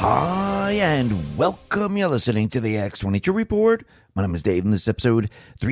Hi, and welcome. You're listening to the X22 Report. My name is Dave, and this is episode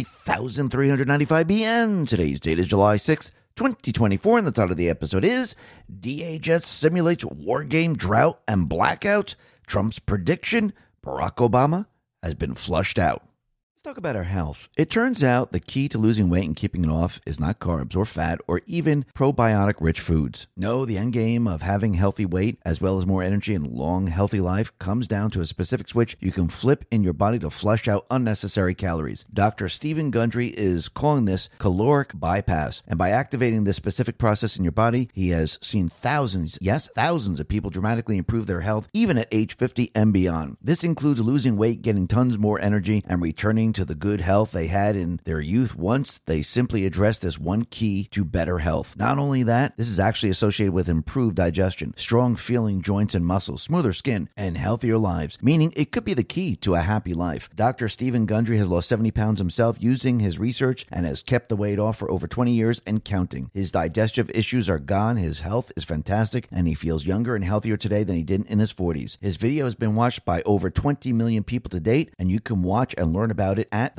3395BN. Today's date is July 6th, 2024, and the title of the episode is DHS Simulates War Game Drought and Blackout. Trump's prediction, Barack Obama has been flushed out. Let's talk about our health. It turns out the key to losing weight and keeping it off is not carbs or fat or even probiotic-rich foods. No, the end game of having healthy weight as well as more energy and long, healthy life comes down to a specific switch you can flip in your body to flush out unnecessary calories. Dr. Stephen Gundry is calling this caloric bypass, and by activating this specific process in your body, he has seen thousands of people dramatically improve their health, even at age 50 and beyond. This includes losing weight, getting tons more energy, and returning to the good health they had in their youth once they simply addressed this one key to better health. Not only that, this is actually associated with improved digestion, strong feeling joints and muscles, smoother skin, and healthier lives, meaning it could be the key to a happy life. Dr. Stephen Gundry has lost 70 pounds himself using his research and has kept the weight off for over 20 years and counting. His digestive issues are gone, his health is fantastic, and he feels younger and healthier today than he did in his 40s. His video has been watched by over 20 million people to date, and you can watch and learn about it at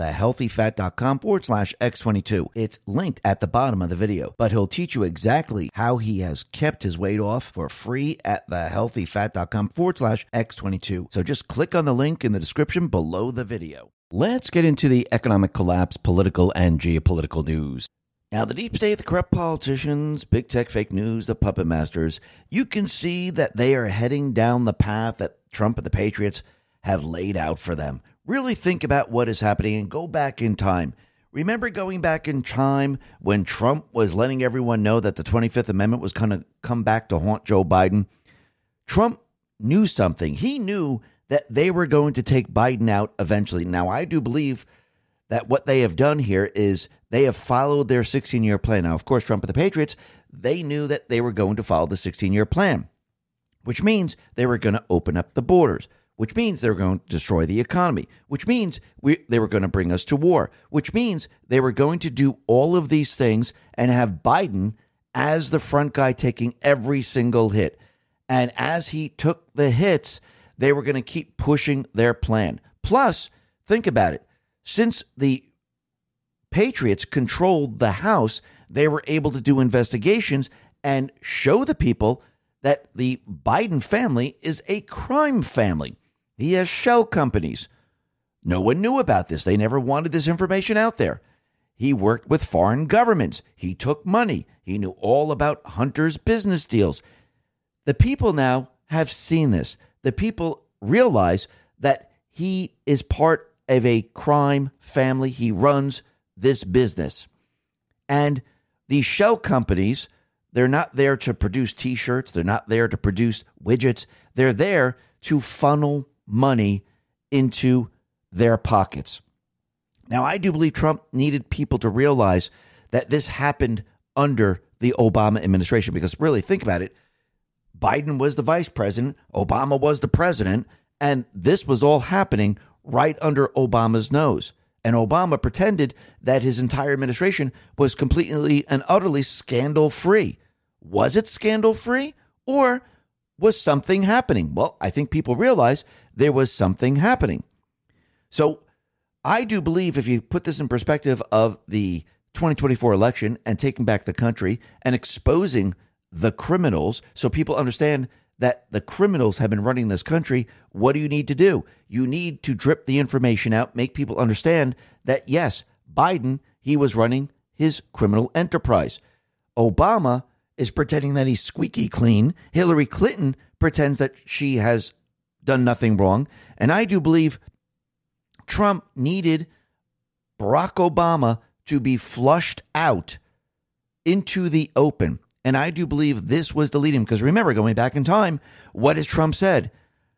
thehealthyfat.com/X22. It's linked at the bottom of the video, but he'll teach you exactly how he has kept his weight off for free at thehealthyfat.com/X22. So just click on the link in the description below the video. Let's get into the economic collapse, political and geopolitical news. Now, the deep state, the corrupt politicians, big tech, fake news, the puppet masters, you can see that they are heading down the path that Trump and the Patriots have laid out for them. Really think about what is happening and go back in time. Remember going back in time when Trump was letting everyone know that the 25th Amendment was going to come back to haunt Joe Biden? Trump knew something. He knew that they were going to take Biden out eventually. Now, I do believe that what they have done here is they have followed their 16-year plan. Now, of course, Trump and the Patriots, they knew that they were going to follow the 16-year plan, which means they were going to open up the borders, which means they were going to destroy the economy, which means they were going to bring us to war, which means they were going to do all of these things and have Biden as the front guy taking every single hit. And as he took the hits, they were going to keep pushing their plan. Plus, think about it. Since the Patriots controlled the House, they were able to do investigations and show the people that the Biden family is a crime family. He has shell companies. No one knew about this. They never wanted this information out there. He worked with foreign governments. He took money. He knew all about Hunter's business deals. The people now have seen this. The people realize that he is part of a crime family. He runs this business. And these shell companies, they're not there to produce T-shirts. They're not there to produce widgets. They're there to funnel money into their pockets. Now, I do believe Trump needed people to realize that this happened under the Obama administration, because really, think about it. Biden was the vice president, Obama was the president, and this was all happening right under Obama's nose. And Obama pretended that his entire administration was completely and utterly scandal-free. Was it scandal-free, or was something happening? Well, I think people realize there was something happening. So I do believe, if you put this in perspective of the 2024 election and taking back the country and exposing the criminals so people understand that the criminals have been running this country, what do you need to do? You need to drip the information out, make people understand that, yes, Biden, he was running his criminal enterprise. Obama is pretending that he's squeaky clean. Hillary Clinton pretends that she has done nothing wrong. And I do believe Trump needed Barack Obama to be flushed out into the open. And I do believe this was the lead-in, because remember, going back in time, what has Trump said?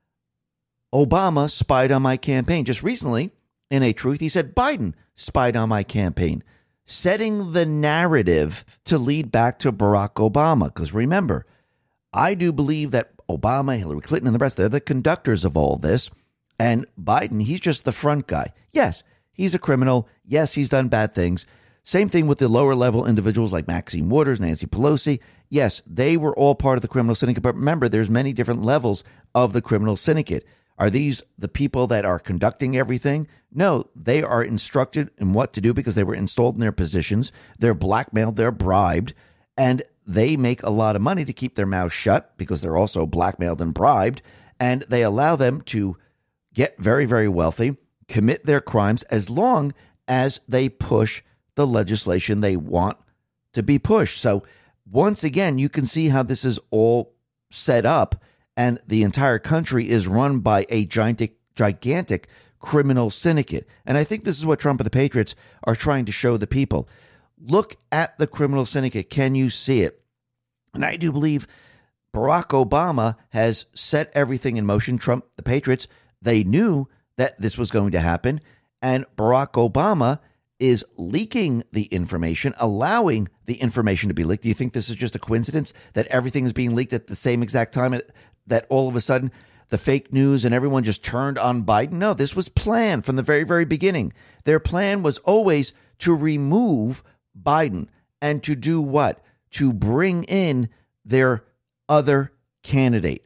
Obama spied on my campaign. Just recently, in a truth, he said Biden spied on my campaign, setting the narrative to lead back to Barack Obama. Because remember, I do believe that Obama, Hillary Clinton, and the rest, they're the conductors of all this. And Biden, he's just the front guy. Yes, he's a criminal. Yes, he's done bad things. Same thing with the lower level individuals like Maxine Waters, Nancy Pelosi. Yes, they were all part of the criminal syndicate, but remember, there's many different levels of the criminal syndicate. Are these the people that are conducting everything? No, they are instructed in what to do because they were installed in their positions. They're blackmailed, they're bribed, and they make a lot of money to keep their mouths shut because they're also blackmailed and bribed, and they allow them to get very, very wealthy, commit their crimes as long as they push the legislation they want to be pushed. So once again, you can see how this is all set up, and the entire country is run by a gigantic criminal syndicate. And I think this is what Trump and the Patriots are trying to show the people. Look at the criminal syndicate. Can you see it? And I do believe Barack Obama has set everything in motion. Trump, the Patriots, they knew that this was going to happen. And Barack Obama is leaking the information, allowing the information to be leaked. Do you think this is just a coincidence that everything is being leaked at the same exact time, that all of a sudden the fake news and everyone just turned on Biden? No, this was planned from the very, very beginning. Their plan was always to remove Biden and to do what? To bring in their other candidate.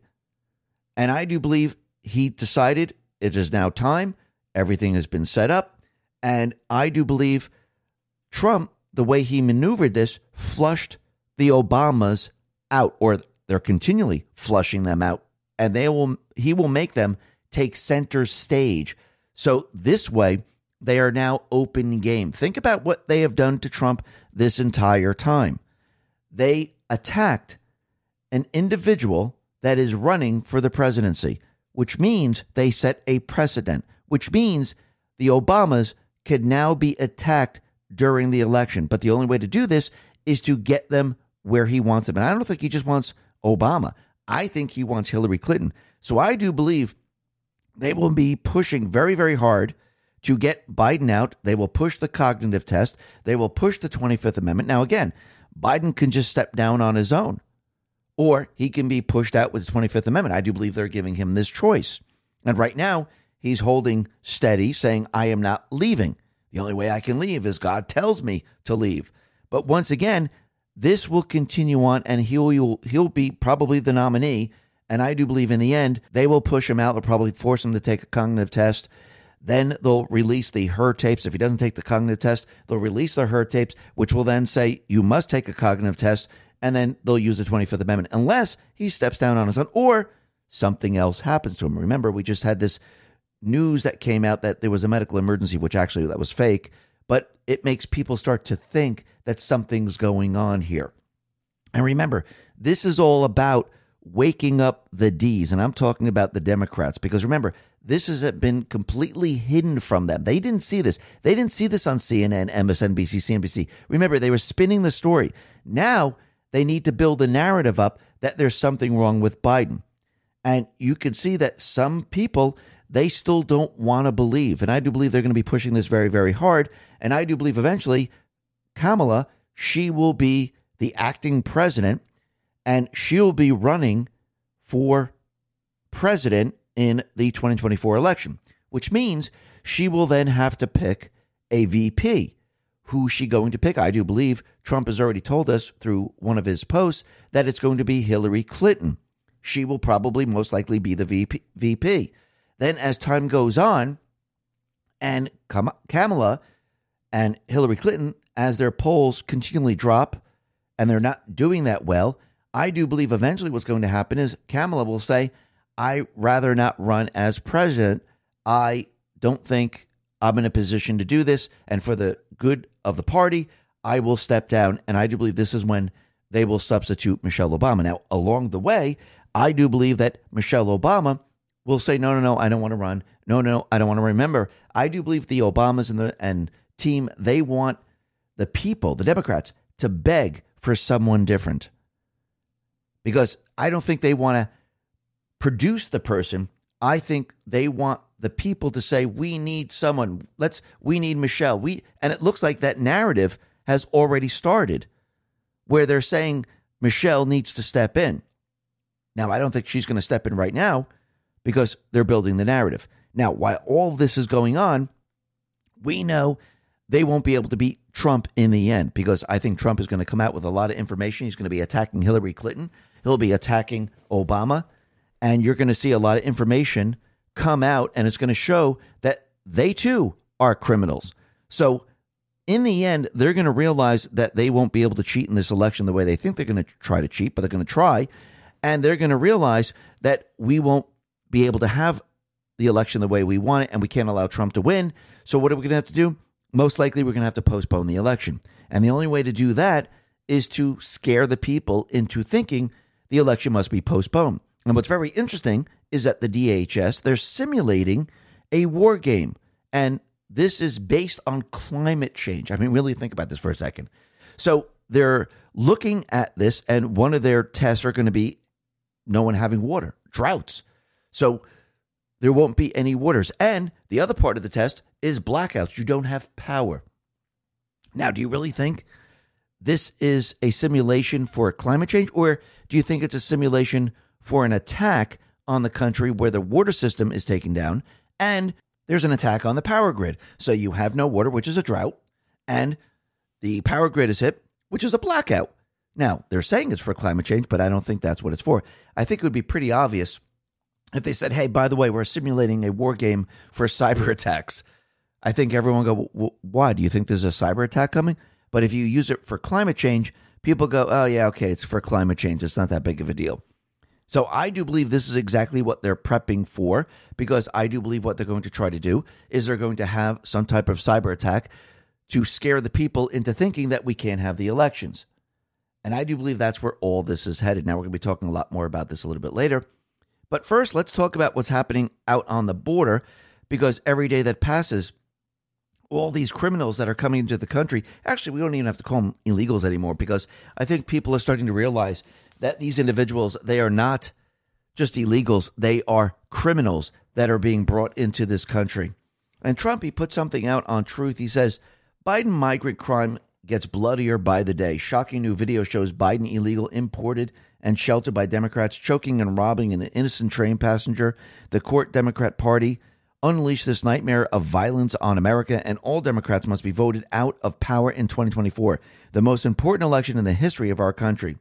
And I do believe he decided it is now time. Everything has been set up. And I do believe Trump, the way he maneuvered this, flushed the Obamas out, or they're continually flushing them out. And he will make them take center stage. So this way, they are now open game. Think about what they have done to Trump this entire time. They attacked an individual that is running for the presidency, which means they set a precedent, which means the Obamas could now be attacked during the election. But the only way to do this is to get them where he wants them. And I don't think he just wants Obama. I think he wants Hillary Clinton. So I do believe they will be pushing very, very hard to get Biden out. They will push the cognitive test. They will push the 25th Amendment. Now, again, Biden can just step down on his own, or he can be pushed out with the 25th Amendment. I do believe they're giving him this choice. And right now, he's holding steady, saying, I am not leaving. The only way I can leave is God tells me to leave. But once again, this will continue on, and he'll be probably the nominee. And I do believe in the end, they will push him out. They'll probably force him to take a cognitive test. Then they'll release the Hur tapes. If he doesn't take the cognitive test, they'll release the Hur tapes, which will then say, you must take a cognitive test. And then they'll use the 25th Amendment, unless he steps down on his own or something else happens to him. Remember, we just had this news that came out that there was a medical emergency, which actually that was fake, but it makes people start to think that something's going on here. And remember, this is all about waking up the D's, and I'm talking about the Democrats, because remember, this has been completely hidden from them. They didn't see this. They didn't see this on CNN, MSNBC, CNBC. Remember, they were spinning the story. Now they need to build the narrative up that there's something wrong with Biden. And you can see that some people, they still don't want to believe. And I do believe they're going to be pushing this very, very hard. And I do believe eventually Kamala, she will be the acting president, and she'll be running for president in the 2024 election, which means she will then have to pick a VP. Who's she going to pick? I do believe Trump has already told us through one of his posts that it's going to be Hillary Clinton. She will probably most likely be the VP. Then as time goes on, and Kamala and Hillary Clinton, as their polls continually drop and they're not doing that well, I do believe eventually what's going to happen is Kamala will say, I rather not run as president. I don't think I'm in a position to do this. And for the good of the party, I will step down. And I do believe this is when they will substitute Michelle Obama. Now, along the way, I do believe that Michelle Obama will say, no, I don't want to run. No, I don't want to remember. I do believe the Obamas and team, they want the people, the Democrats, to beg for someone different. Because I don't think they want to produce the person. I think they want the people to say, we need someone. We need Michelle. And it looks like that narrative has already started, where they're saying Michelle needs to step in. Now, I don't think she's going to step in right now because they're building the narrative. Now, while all this is going on, we know they won't be able to beat Trump in the end, because I think Trump is going to come out with a lot of information. He's going to be attacking Hillary Clinton. He'll be attacking Obama. And you're going to see a lot of information come out, and it's going to show that they too are criminals. So in the end, they're going to realize that they won't be able to cheat in this election the way they think they're going to try to cheat, but they're going to try. And they're going to realize that we won't be able to have the election the way we want it, and we can't allow Trump to win. So what are we going to have to do? Most likely we're going to have to postpone the election. And the only way to do that is to scare the people into thinking the election must be postponed. And what's very interesting is that the DHS, they're simulating a war game. And this is based on climate change. I mean, really think about this for a second. So they're looking at this, and one of their tests are going to be no one having water, droughts. So there won't be any waters. And the other part of the test is blackouts. You don't have power. Now, do you really think this is a simulation for climate change, or do you think it's a simulation for an attack on the country where the water system is taken down and there's an attack on the power grid? So you have no water, which is a drought, and the power grid is hit, which is a blackout. Now, they're saying it's for climate change, but I don't think that's what it's for. I think it would be pretty obvious if they said, hey, by the way, we're simulating a war game for cyber attacks. I think everyone go, well, why? Do you think there's a cyber attack coming? But if you use it for climate change, people go, oh, yeah, okay, it's for climate change. It's not that big of a deal. So I do believe this is exactly what they're prepping for, because I do believe what they're going to try to do is they're going to have some type of cyber attack to scare the people into thinking that we can't have the elections. And I do believe that's where all this is headed. Now, we're going to be talking a lot more about this a little bit later. But first, let's talk about what's happening out on the border, because every day that passes, all these criminals that are coming into the country, actually, we don't even have to call them illegals anymore, because I think people are starting to realize that these individuals, they are not just illegals, they are criminals that are being brought into this country. And Trump, he put something out on Truth. He says, Biden migrant crime gets bloodier by the day. Shocking new video shows Biden illegal imported and sheltered by Democrats, choking and robbing an innocent train passenger. The court Democrat Party unleashed this nightmare of violence on America, and all Democrats must be voted out of power in 2024, the most important election in the history of our country.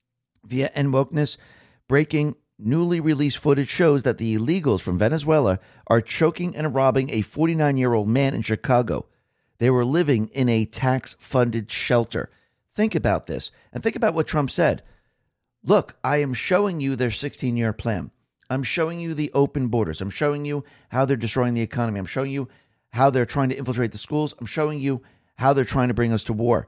Via Wokeness, breaking newly released footage shows that the illegals from Venezuela are choking and robbing a 49-year-old man in Chicago. They were living in a tax-funded shelter. Think about this, and think about what Trump said. Look, I am showing you their 16-year plan. I'm showing you the open borders. I'm showing you how they're destroying the economy. I'm showing you how they're trying to infiltrate the schools. I'm showing you how they're trying to bring us to war.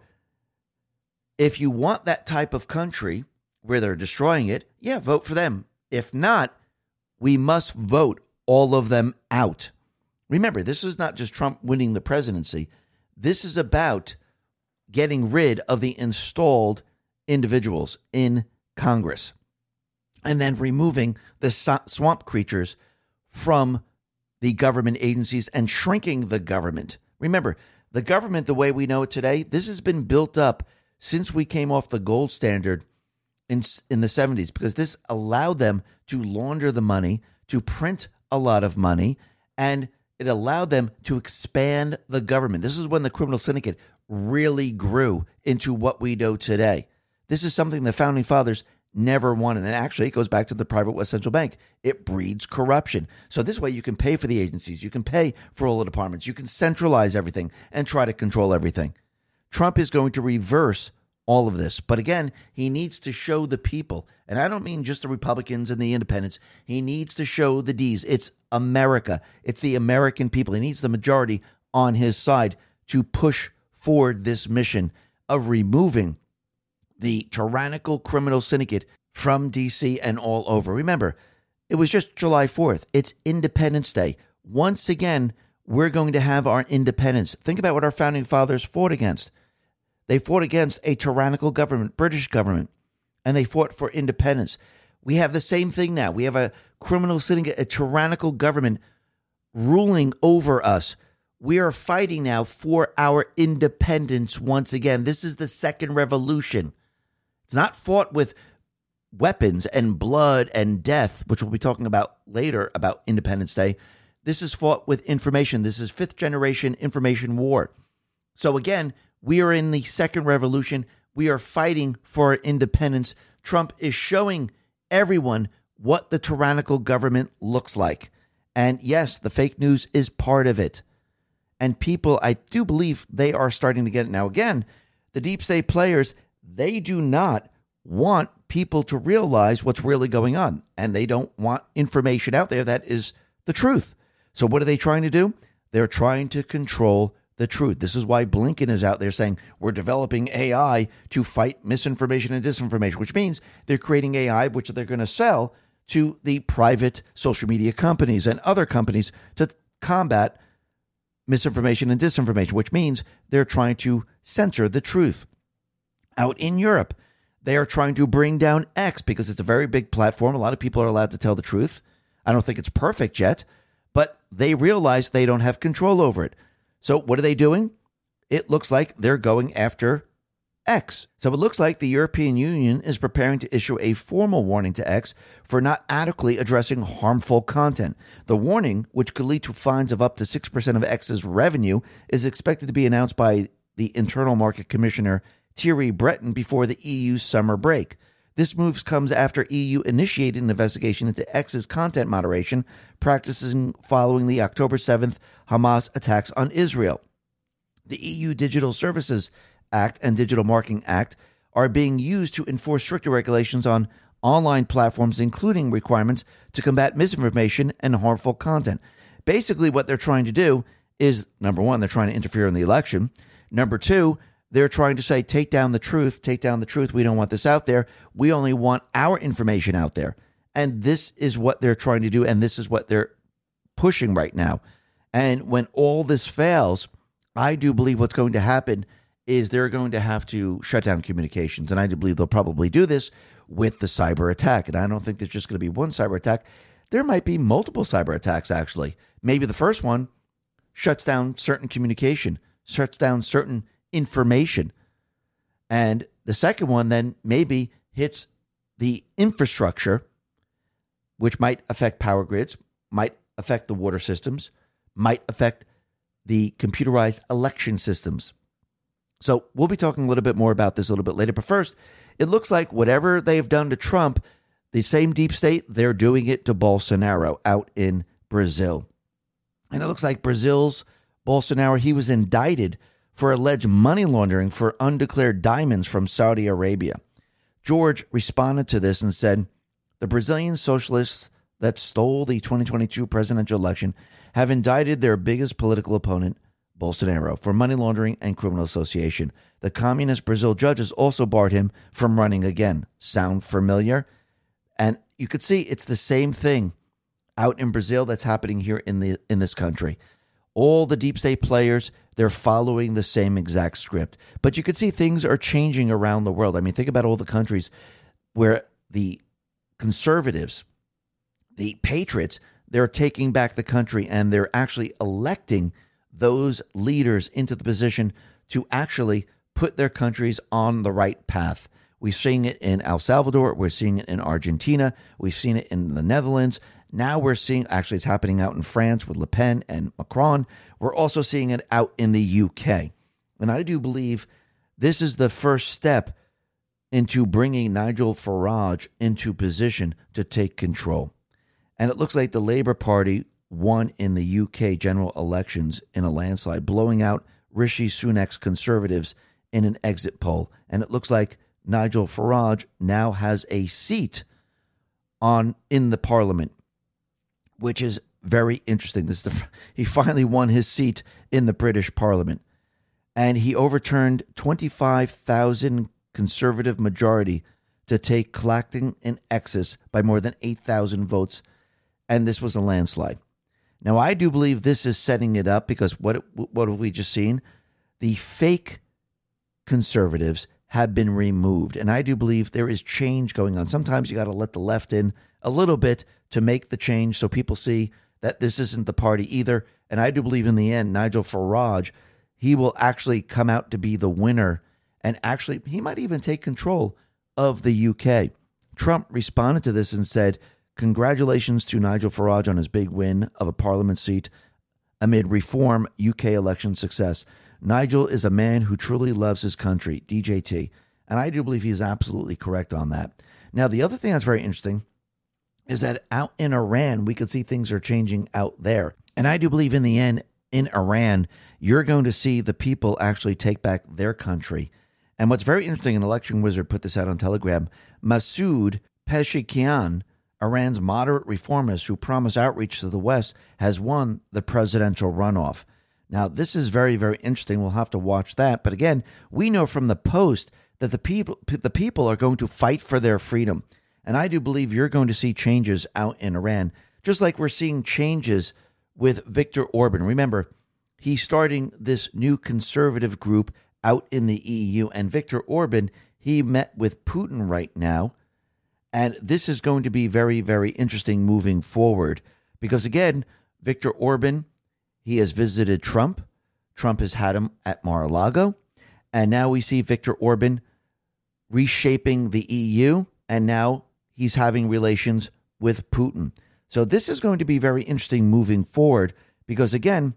If you want that type of country where they're destroying it, yeah, vote for them. If not, we must vote all of them out. Remember, this is not just Trump winning the presidency. This is about getting rid of the installed individuals in Congress and then removing the swamp creatures from the government agencies and shrinking the government. Remember, the government, the way we know it today, this has been built up since we came off the gold standard in the 70s, because this allowed them to launder the money, to print a lot of money, and it allowed them to expand the government. This is when the criminal syndicate really grew into what we know today. This is something the founding fathers never wanted. And actually, it goes back to the private West Central Bank. It breeds corruption. So this way you can pay for the agencies. You can pay for all the departments. You can centralize everything and try to control everything. Trump is going to reverse all of this. But again, he needs to show the people, and I don't mean just the Republicans and the independents. He needs to show the D's. It's America. It's the American people. He needs the majority on his side to push forward this mission of removing the tyrannical criminal syndicate from D.C. and all over. Remember, it was just July 4th. It's Independence Day. Once again, we're going to have our independence. Think about what our founding fathers fought against. They fought against a tyrannical government, British government, and they fought for independence. We have the same thing now. We have a criminal syndicate, a tyrannical government ruling over us. We are fighting now for our independence once again. This is the second revolution. It's not fought with weapons and blood and death, which we'll be talking about later about Independence Day. This is fought with information. This is fifth generation information war. So again, we are in the second revolution. We are fighting for independence. Trump is showing everyone what the tyrannical government looks like. And yes, the fake news is part of it. And people, I do believe they are starting to get it. Now, again, the deep state players, they do not want people to realize what's really going on. And they don't want information out there that is the truth. So what are they trying to do? They're trying to control the truth. This is why Blinken is out there saying we're developing AI to fight misinformation and disinformation, which means they're creating AI, which they're going to sell to the private social media companies and other companies to combat misinformation and disinformation, which means they're trying to censor the truth. Out in Europe, they are trying to bring down X because it's a very big platform. A lot of people are allowed to tell the truth. I don't think it's perfect yet, but they realize they don't have control over it. So what are they doing? It looks like they're going after X. So it looks like the European Union is preparing to issue a formal warning to X for not adequately addressing harmful content. The warning, which could lead to fines of up to 6% of X's revenue, is expected to be announced by the Internal Market Commissioner Thierry Breton before the EU's summer break. This move comes after EU initiated an investigation into X's content moderation practices following the October 7th Hamas attacks on Israel. The EU Digital Services Act and Digital Marketing Act are being used to enforce stricter regulations on online platforms, including requirements to combat misinformation and harmful content. Basically, what they're trying to do is, number one, they're trying to interfere in the election. Number two, they're trying to say, take down the truth, take down the truth. We don't want this out there. We only want our information out there. And this is what they're trying to do, and this is what they're pushing right now. And when all this fails, I do believe what's going to happen is they're going to have to shut down communications. And I do believe they'll probably do this with the cyber attack. And I don't think there's just going to be one cyber attack. There might be multiple cyber attacks, actually. Maybe the first one shuts down certain communication, shuts down certain information. And the second one then maybe hits the infrastructure, which might affect power grids, might affect the water systems, might affect the computerized election systems. So we'll be talking a little bit more about this a little bit later. But first, it looks like whatever they've done to Trump, the same deep state, they're doing it to Bolsonaro out in Brazil. And it looks like Brazil's Bolsonaro, he was indicted for alleged money laundering for undeclared diamonds from Saudi Arabia. George responded to this and said, the Brazilian socialists that stole the 2022 presidential election have indicted their biggest political opponent, Bolsonaro, for money laundering and criminal association. The communist Brazil judges also barred him from running again. Sound familiar? And you could see it's the same thing out in Brazil that's happening here in this country. All the deep state players, they're following the same exact script. But you could see things are changing around the world. I mean, think about all the countries where the conservatives, the patriots, they're taking back the country and they're actually electing those leaders into the position to actually put their countries on the right path. We've seen it in El Salvador. We're seeing it in Argentina. We've seen it in the Netherlands. Now we're seeing, actually it's happening out in France with Le Pen and Macron. We're also seeing it out in the UK. And I do believe this is the first step into bringing Nigel Farage into position to take control. And it looks like the Labour Party won in the UK general elections in a landslide, blowing out Rishi Sunak's Conservatives in an exit poll. And it looks like Nigel Farage now has a seat in the Parliament, which is very interesting. He finally won his seat in the British Parliament, and he overturned 25,000 Conservative majority to take Clacton in excess by more than 8,000 votes, and this was a landslide. Now, I do believe this is setting it up because what have we just seen? The fake conservatives have been removed, and I do believe there is change going on. Sometimes you got to let the left in a little bit to make the change so people see that this isn't the party either. And I do believe in the end, Nigel Farage, he will actually come out to be the winner, and actually he might even take control of the UK. Trump responded to this and said, congratulations to Nigel Farage on his big win of a parliament seat amid reform UK election success. Nigel is a man who truly loves his country, DJT. And I do believe he's absolutely correct on that. Now, the other thing that's very interesting is that out in Iran, we could see things are changing out there. And I do believe in the end, in Iran, you're going to see the people actually take back their country. And what's very interesting, an election wizard put this out on Telegram, Masoud Pezeshkian, Iran's moderate reformist who promised outreach to the West, has won the presidential runoff. Now, this is very, very interesting. We'll have to watch that. But again, we know from the Post that the people are going to fight for their freedom. And I do believe you're going to see changes out in Iran, just like we're seeing changes with Viktor Orban. Remember, he's starting this new conservative group out in the EU. And Viktor Orban, he met with Putin right now. And this is going to be very, very interesting moving forward. Because again, Viktor Orban, he has visited Trump. Trump has had him at Mar-a-Lago. And now we see Viktor Orban reshaping the EU. And now he's having relations with Putin. So this is going to be very interesting moving forward. Because again,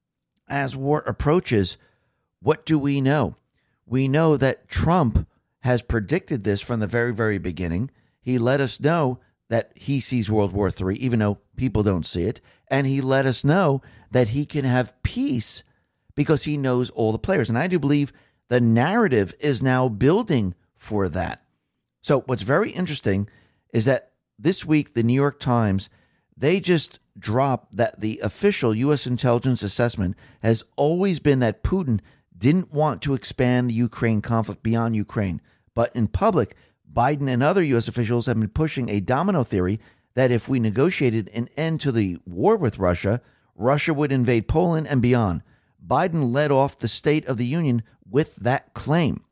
as war approaches, what do we know? We know that Trump has predicted this from the very, very beginning. He let us know that he sees World War III, even though people don't see it. And he let us know that he can have peace because he knows all the players. And I do believe the narrative is now building for that. So what's very interesting is that this week, the New York Times, they just dropped that the official U.S. intelligence assessment has always been that Putin didn't want to expand the Ukraine conflict beyond Ukraine. But in public, Biden and other U.S. officials have been pushing a domino theory that if we negotiated an end to the war with Russia, Russia would invade Poland and beyond. Biden led off the State of the Union with that claim.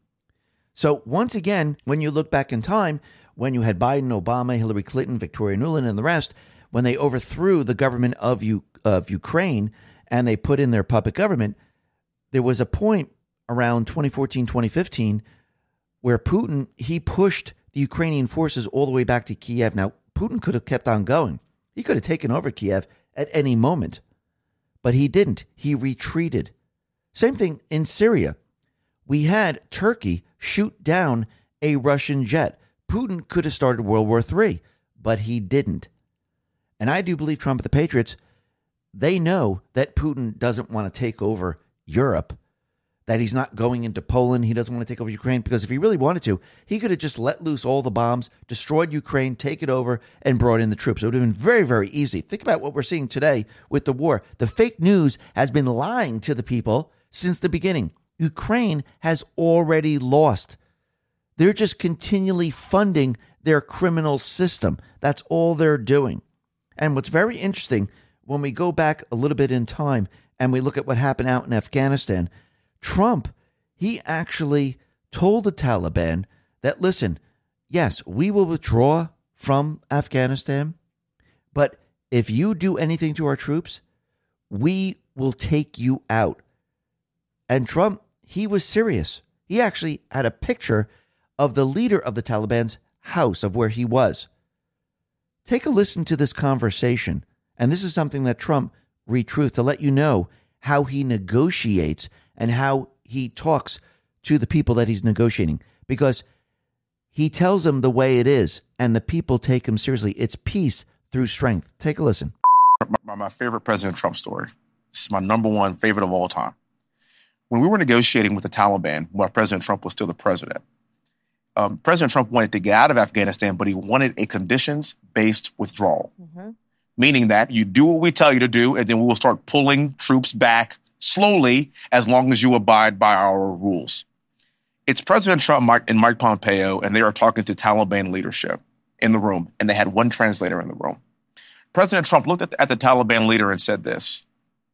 So once again, when you look back in time, when you had Biden, Obama, Hillary Clinton, Victoria Nuland, and the rest, when they overthrew the government of Ukraine and they put in their puppet government, there was a point around 2014, 2015, where Putin, he pushed the Ukrainian forces all the way back to Kiev. Now, Putin could have kept on going. He could have taken over Kiev at any moment, but he didn't. He retreated. Same thing in Syria. We had Turkey shoot down a Russian jet. Putin could have started World War III, but he didn't. And I do believe Trump and the Patriots, they know that Putin doesn't want to take over Europe, that he's not going into Poland. He doesn't want to take over Ukraine, because if he really wanted to, he could have just let loose all the bombs, destroyed Ukraine, take it over, and brought in the troops. It would have been very, very easy. Think about what we're seeing today with the war. The fake news has been lying to the people since the beginning. Ukraine has already lost. They're just continually funding their criminal system. That's all they're doing. And what's very interesting, when we go back a little bit in time and we look at what happened out in Afghanistan, Trump, he actually told the Taliban that, listen, yes, we will withdraw from Afghanistan, but if you do anything to our troops, we will take you out. And Trump, he was serious. He actually had a picture of the leader of the Taliban's house, of where he was. Take a listen to this conversation. And this is something that Trump retruthed to let you know how he negotiates and how he talks to the people that he's negotiating, because he tells them the way it is and the people take him seriously. It's peace through strength. Take a listen. My favorite President Trump story. This is my number one favorite of all time. When we were negotiating with the Taliban, while President Trump was still the president, President Trump wanted to get out of Afghanistan, but he wanted a conditions-based withdrawal, meaning that you do what we tell you to do, and then we will start pulling troops back slowly as long as you abide by our rules. It's President Trump and Mike Pompeo, and they are talking to Taliban leadership in the room, and they had one translator in the room. President Trump looked at the Taliban leader and said this: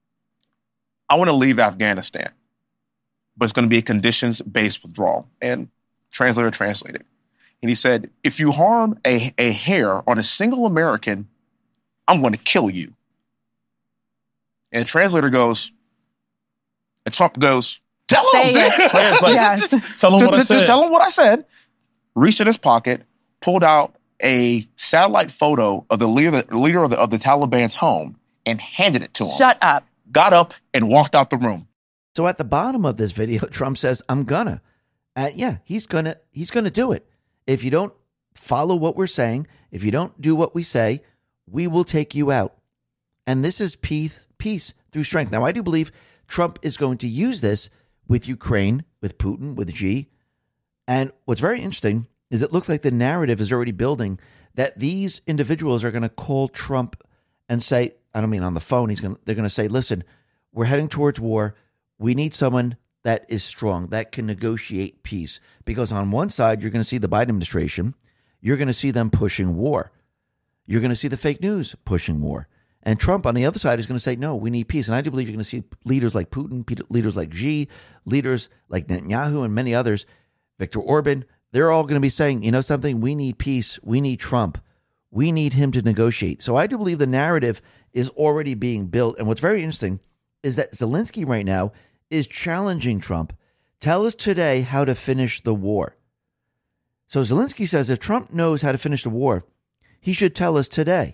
I want to leave Afghanistan, but it's going to be a conditions-based withdrawal. And translator translated. And he said, if you harm a hair on a single American, I'm going to kill you. And the translator goes, and Trump goes, tell him that. Yes. Tell him what I said. Tell him what I said. Reached in his pocket, pulled out a satellite photo of the leader of the Taliban's home and handed it to him. Shut up. Got up and walked out the room. So at the bottom of this video, Trump says, I'm gonna. He's gonna do it. If you don't follow what we're saying, if you don't do what we say, we will take you out. And this is peace through strength. Now, I do believe Trump is going to use this with Ukraine, with Putin, with Xi. And what's very interesting is it looks like the narrative is already building that these individuals are going to call Trump and say, I don't mean on the phone, they're going to say, listen, we're heading towards war. We need someone that is strong, that can negotiate peace. Because on one side, you're going to see the Biden administration. You're going to see them pushing war. You're going to see the fake news pushing war. And Trump on the other side is going to say, no, we need peace. And I do believe you're going to see leaders like Putin, leaders like Xi, leaders like Netanyahu and many others, Viktor Orban. They're all going to be saying, you know something, we need peace. We need Trump. We need him to negotiate. So I do believe the narrative is already being built. And what's very interesting is that Zelensky right now is challenging Trump. Tell us today how to finish the war. So Zelensky says if Trump knows how to finish the war, he should tell us today.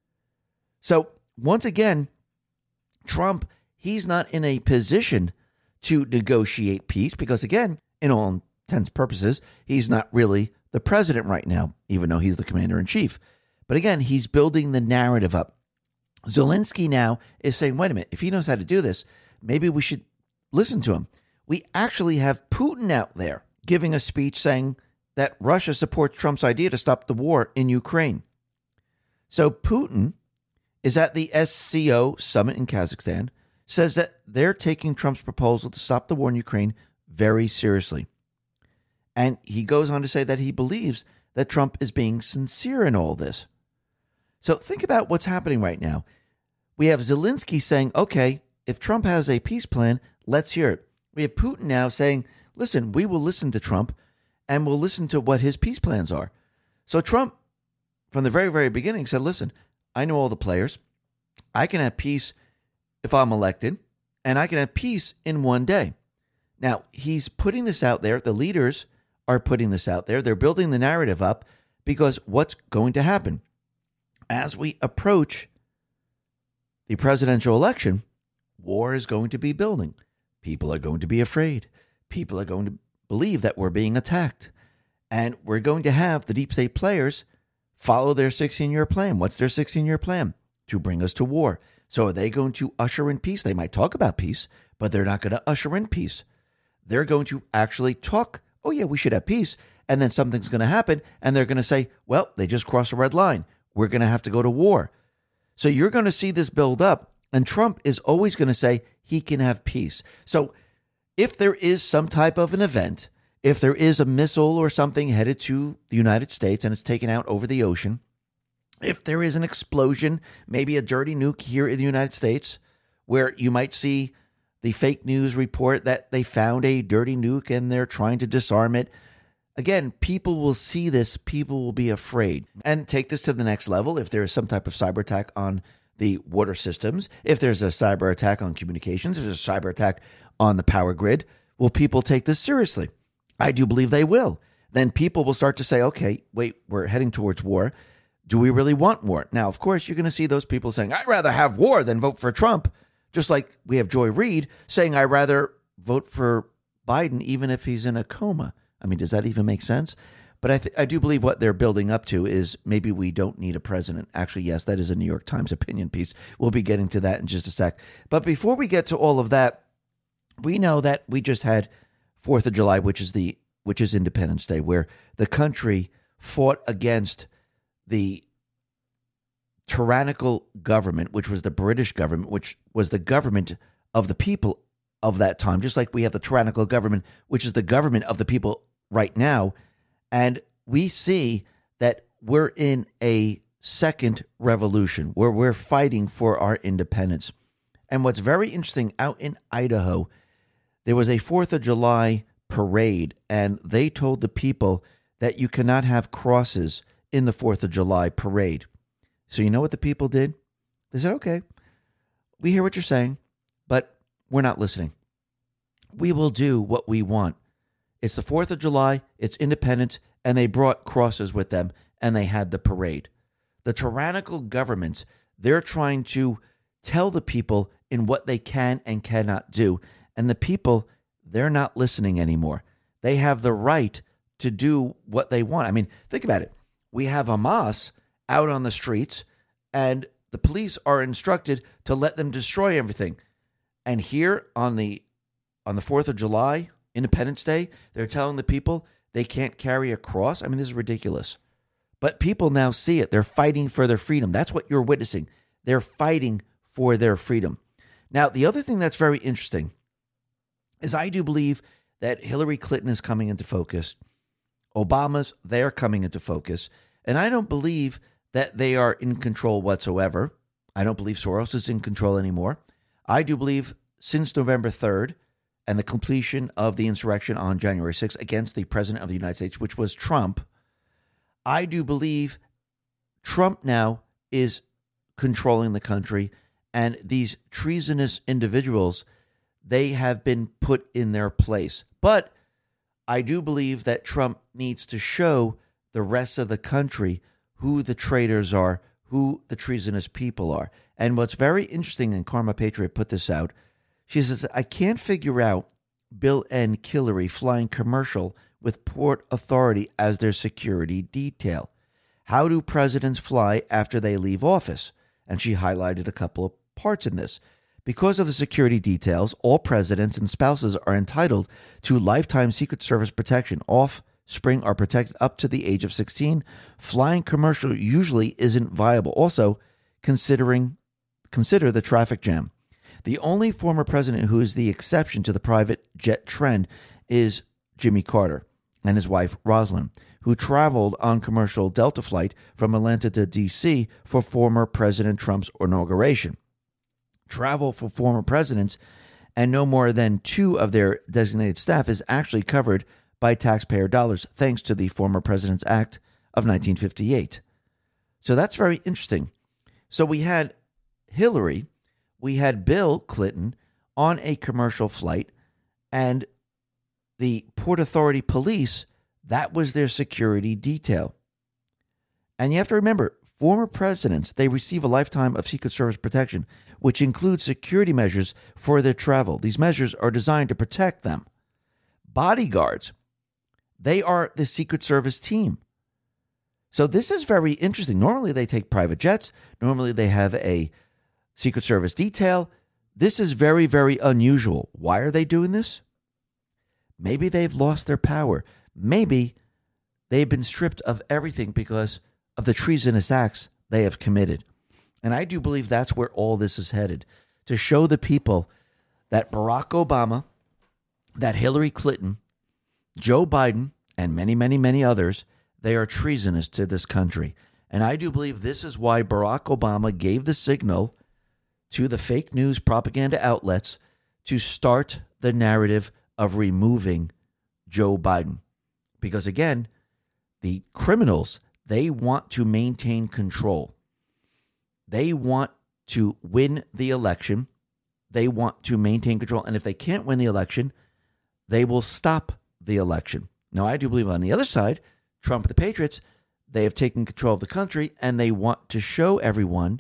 So once again, Trump, he's not in a position to negotiate peace because, again, in all intents and purposes, he's not really the president right now, even though he's the commander in chief. But again, he's building the narrative up. Zelensky now is saying, wait a minute, if he knows how to do this, maybe we should listen to him. We actually have Putin out there giving a speech saying that Russia supports Trump's idea to stop the war in Ukraine. So Putin is at the SCO summit in Kazakhstan, says that they're taking Trump's proposal to stop the war in Ukraine very seriously. And he goes on to say that he believes that Trump is being sincere in all this. So think about what's happening right now. We have Zelensky saying, okay, if Trump has a peace plan, let's hear it. We have Putin now saying, listen, we will listen to Trump and we'll listen to what his peace plans are. So Trump, from the very, very beginning, said, listen, I know all the players. I can have peace if I'm elected, and I can have peace in one day. Now, he's putting this out there. The leaders are putting this out there. They're building the narrative up because what's going to happen? As we approach the presidential election, war is going to be building. People are going to be afraid. People are going to believe that we're being attacked. And we're going to have the deep state players follow their 16-year plan. What's their 16-year plan? To bring us to war. So are they going to usher in peace? They might talk about peace, but they're not going to usher in peace. They're going to actually talk, oh yeah, we should have peace. And then something's going to happen, and they're going to say, well, they just crossed a red line. We're going to have to go to war. So you're going to see this build up, and Trump is always going to say he can have peace. So if there is some type of an event, if there is a missile or something headed to the United States and it's taken out over the ocean, if there is an explosion, maybe a dirty nuke here in the United States, where you might see the fake news report that they found a dirty nuke and they're trying to disarm it. Again, people will see this. People will be afraid. And take this to the next level. If there is some type of cyber attack on the water systems, if there's a cyber attack on communications, if there's a cyber attack on the power grid, will people take this seriously? I do believe they will. Then people will start to say, okay, wait, we're heading towards war. Do we really want war? Now, of course, you're going to see those people saying, I'd rather have war than vote for Trump. Just like we have Joy Reid saying, I'd rather vote for Biden even if he's in a coma. I mean, does that even make sense? But I do believe what they're building up to is maybe we don't need a president. Actually, yes, that is a New York Times opinion piece. We'll be getting to that in just a sec. But before we get to all of that, we know that we just had 4th of July, which is Independence Day, where the country fought against the tyrannical government, which was the British government, which was the government of the people of that time, just like we have the tyrannical government, which is the government of the people right now. And we see that we're in a second revolution where we're fighting for our independence. And what's very interesting, out in Idaho, there was a 4th of July parade, and they told the people that you cannot have crosses in the 4th of July parade. So you know what the people did? They said, okay, we hear what you're saying, but we're not listening. We will do what we want. It's the 4th of July, it's independence, and they brought crosses with them, and they had the parade. The tyrannical governments, they're trying to tell the people in what they can and cannot do. And the people, they're not listening anymore. They have the right to do what they want. I mean, think about it. We have Hamas out on the streets, and the police are instructed to let them destroy everything. And here on the 4th of July, Independence Day, they're telling the people they can't carry a cross. I mean, this is ridiculous. But people now see it. They're fighting for their freedom. That's what you're witnessing. They're fighting for their freedom. Now, the other thing that's very interesting is I do believe that Hillary Clinton is coming into focus. They're coming into focus. And I don't believe that they are in control whatsoever. I don't believe Soros is in control anymore. I do believe since November 3rd and the completion of the insurrection on January 6th against the president of the United States, which was Trump, I do believe Trump now is controlling the country, and these treasonous individuals, they have been put in their place. But I do believe that Trump needs to show the rest of the country who the traitors are, who the treasonous people are. And what's very interesting, and Karma Patriot put this out, she says, I can't figure out Bill and Hillary flying commercial with Port Authority as their security detail. How do presidents fly after they leave office? And she highlighted a couple of parts in this. Because of the security details, all presidents and spouses are entitled to lifetime Secret Service protection. Offspring are protected up to the age of 16. Flying commercial usually isn't viable. Also, consider the traffic jam. The only former president who is the exception to the private jet trend is Jimmy Carter and his wife, Rosalind, who traveled on commercial Delta flight from Atlanta to D.C. for former President Trump's inauguration. Travel for former presidents and no more than 2 of their designated staff is actually covered by taxpayer dollars, thanks to the Former President's Act of 1958. So that's very interesting. So we had Hillary, we had Bill Clinton on a commercial flight, and the Port Authority police, that was their security detail. And you have to remember, former presidents, they receive a lifetime of Secret Service protection, which includes security measures for their travel. These measures are designed to protect them. Bodyguards, they are the Secret Service team. So this is very interesting. Normally they take private jets. Normally they have a Secret Service detail. This is very, very unusual. Why are they doing this? Maybe they've lost their power. Maybe they've been stripped of everything because of the treasonous acts they have committed. And I do believe that's where all this is headed, to show the people that Barack Obama, that Hillary Clinton, Joe Biden, and many, many, many others, they are treasonous to this country. And I do believe this is why Barack Obama gave the signal to the fake news propaganda outlets to start the narrative of removing Joe Biden. Because again, the criminals, they want to maintain control. They want to win the election. They want to maintain control. And if they can't win the election, they will stop the election. Now, I do believe on the other side, Trump and the Patriots, they have taken control of the country, and they want to show everyone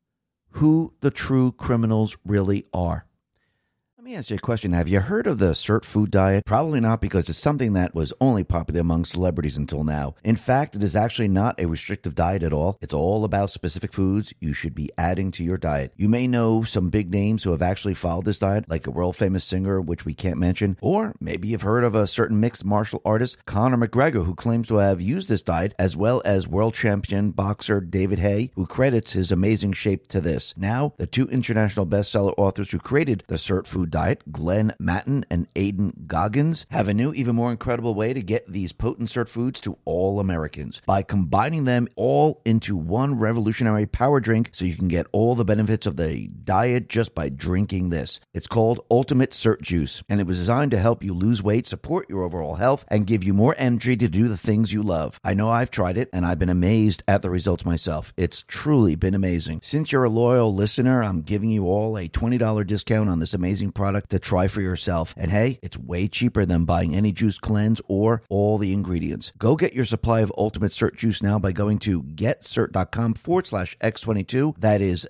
who the true criminals really are. Let me ask you a question. Have you heard of the CERT food diet? Probably not, because it's something that was only popular among celebrities until now. In fact, it is actually not a restrictive diet at all. It's all about specific foods you should be adding to your diet. You may know some big names who have actually followed this diet, like a world famous singer, which we can't mention, or maybe you've heard of a certain mixed martial artist, Conor McGregor, who claims to have used this diet, as well as world champion boxer David Haye, who credits his amazing shape to this. Now, the 2 international bestseller authors who created the CERT food diet, Glenn Matten and Aidan Goggins, have a new, even more incredible way to get these potent CERT foods to all Americans by combining them all into one revolutionary power drink, so you can get all the benefits of the diet just by drinking this. It's called Ultimate CERT Juice, and it was designed to help you lose weight, support your overall health, and give you more energy to do the things you love. I know I've tried it, and I've been amazed at the results myself. It's truly been amazing. Since you're a loyal listener, I'm giving you all a $20 discount on this amazing product to try for yourself. And hey, it's way cheaper than buying any juice cleanse or all the ingredients. Go get your supply of Ultimate Cert Juice now by going to getcert.com/X22. That is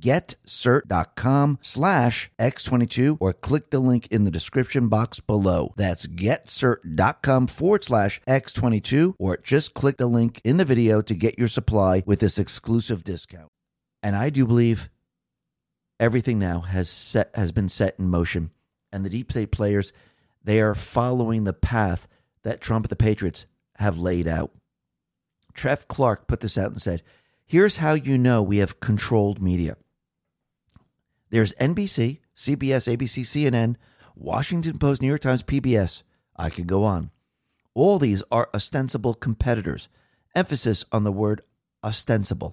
getcert.com/X22, or click the link in the description box below. That's getcert.com/X22, or just click the link in the video to get your supply with this exclusive discount. And I do believe everything now has been set in motion, and the deep state players, they are following the path that Trump and the Patriots have laid out. Trev Clark put this out and said, here's how you know we have controlled media. There's NBC, CBS, ABC, CNN, Washington Post, New York Times, PBS. I could go on. All these are ostensible competitors. Emphasis on the word ostensible.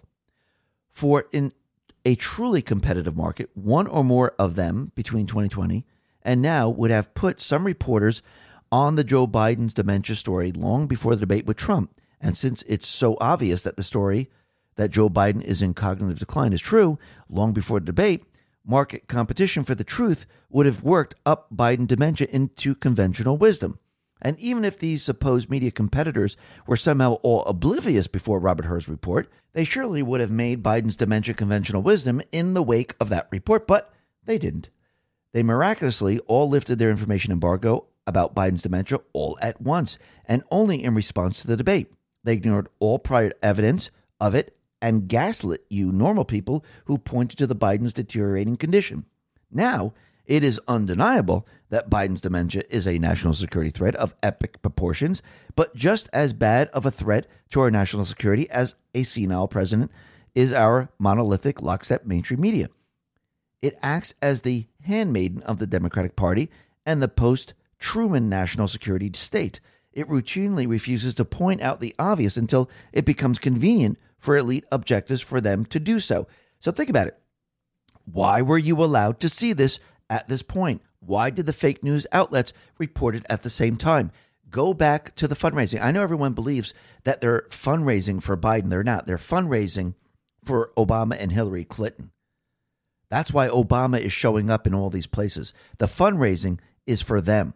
For in a truly competitive market, one or more of them between 2020 and now would have put some reporters on the Joe Biden's dementia story long before the debate with Trump. And since it's so obvious that the story that Joe Biden is in cognitive decline is true, long before the debate, market competition for the truth would have worked up Biden dementia into conventional wisdom. And even if these supposed media competitors were somehow all oblivious before Robert Hur's report, they surely would have made Biden's dementia conventional wisdom in the wake of that report, but they didn't. They miraculously all lifted their information embargo about Biden's dementia all at once, and only in response to the debate. They ignored all prior evidence of it and gaslit you normal people who pointed to the Biden's deteriorating condition. Now, it is undeniable that Biden's dementia is a national security threat of epic proportions, but just as bad of a threat to our national security as a senile president is our monolithic lockstep mainstream media. It acts as the handmaiden of the Democratic Party and the post-Truman national security state. It routinely refuses to point out the obvious until it becomes convenient for elite objectives for them to do so. So think about it. Why were you allowed to see this at this point? Why did the fake news outlets report it at the same time? Go back to the fundraising. I know everyone believes that they're fundraising for Biden. They're not. They're fundraising for Obama and Hillary Clinton. That's why Obama is showing up in all these places. The fundraising is for them.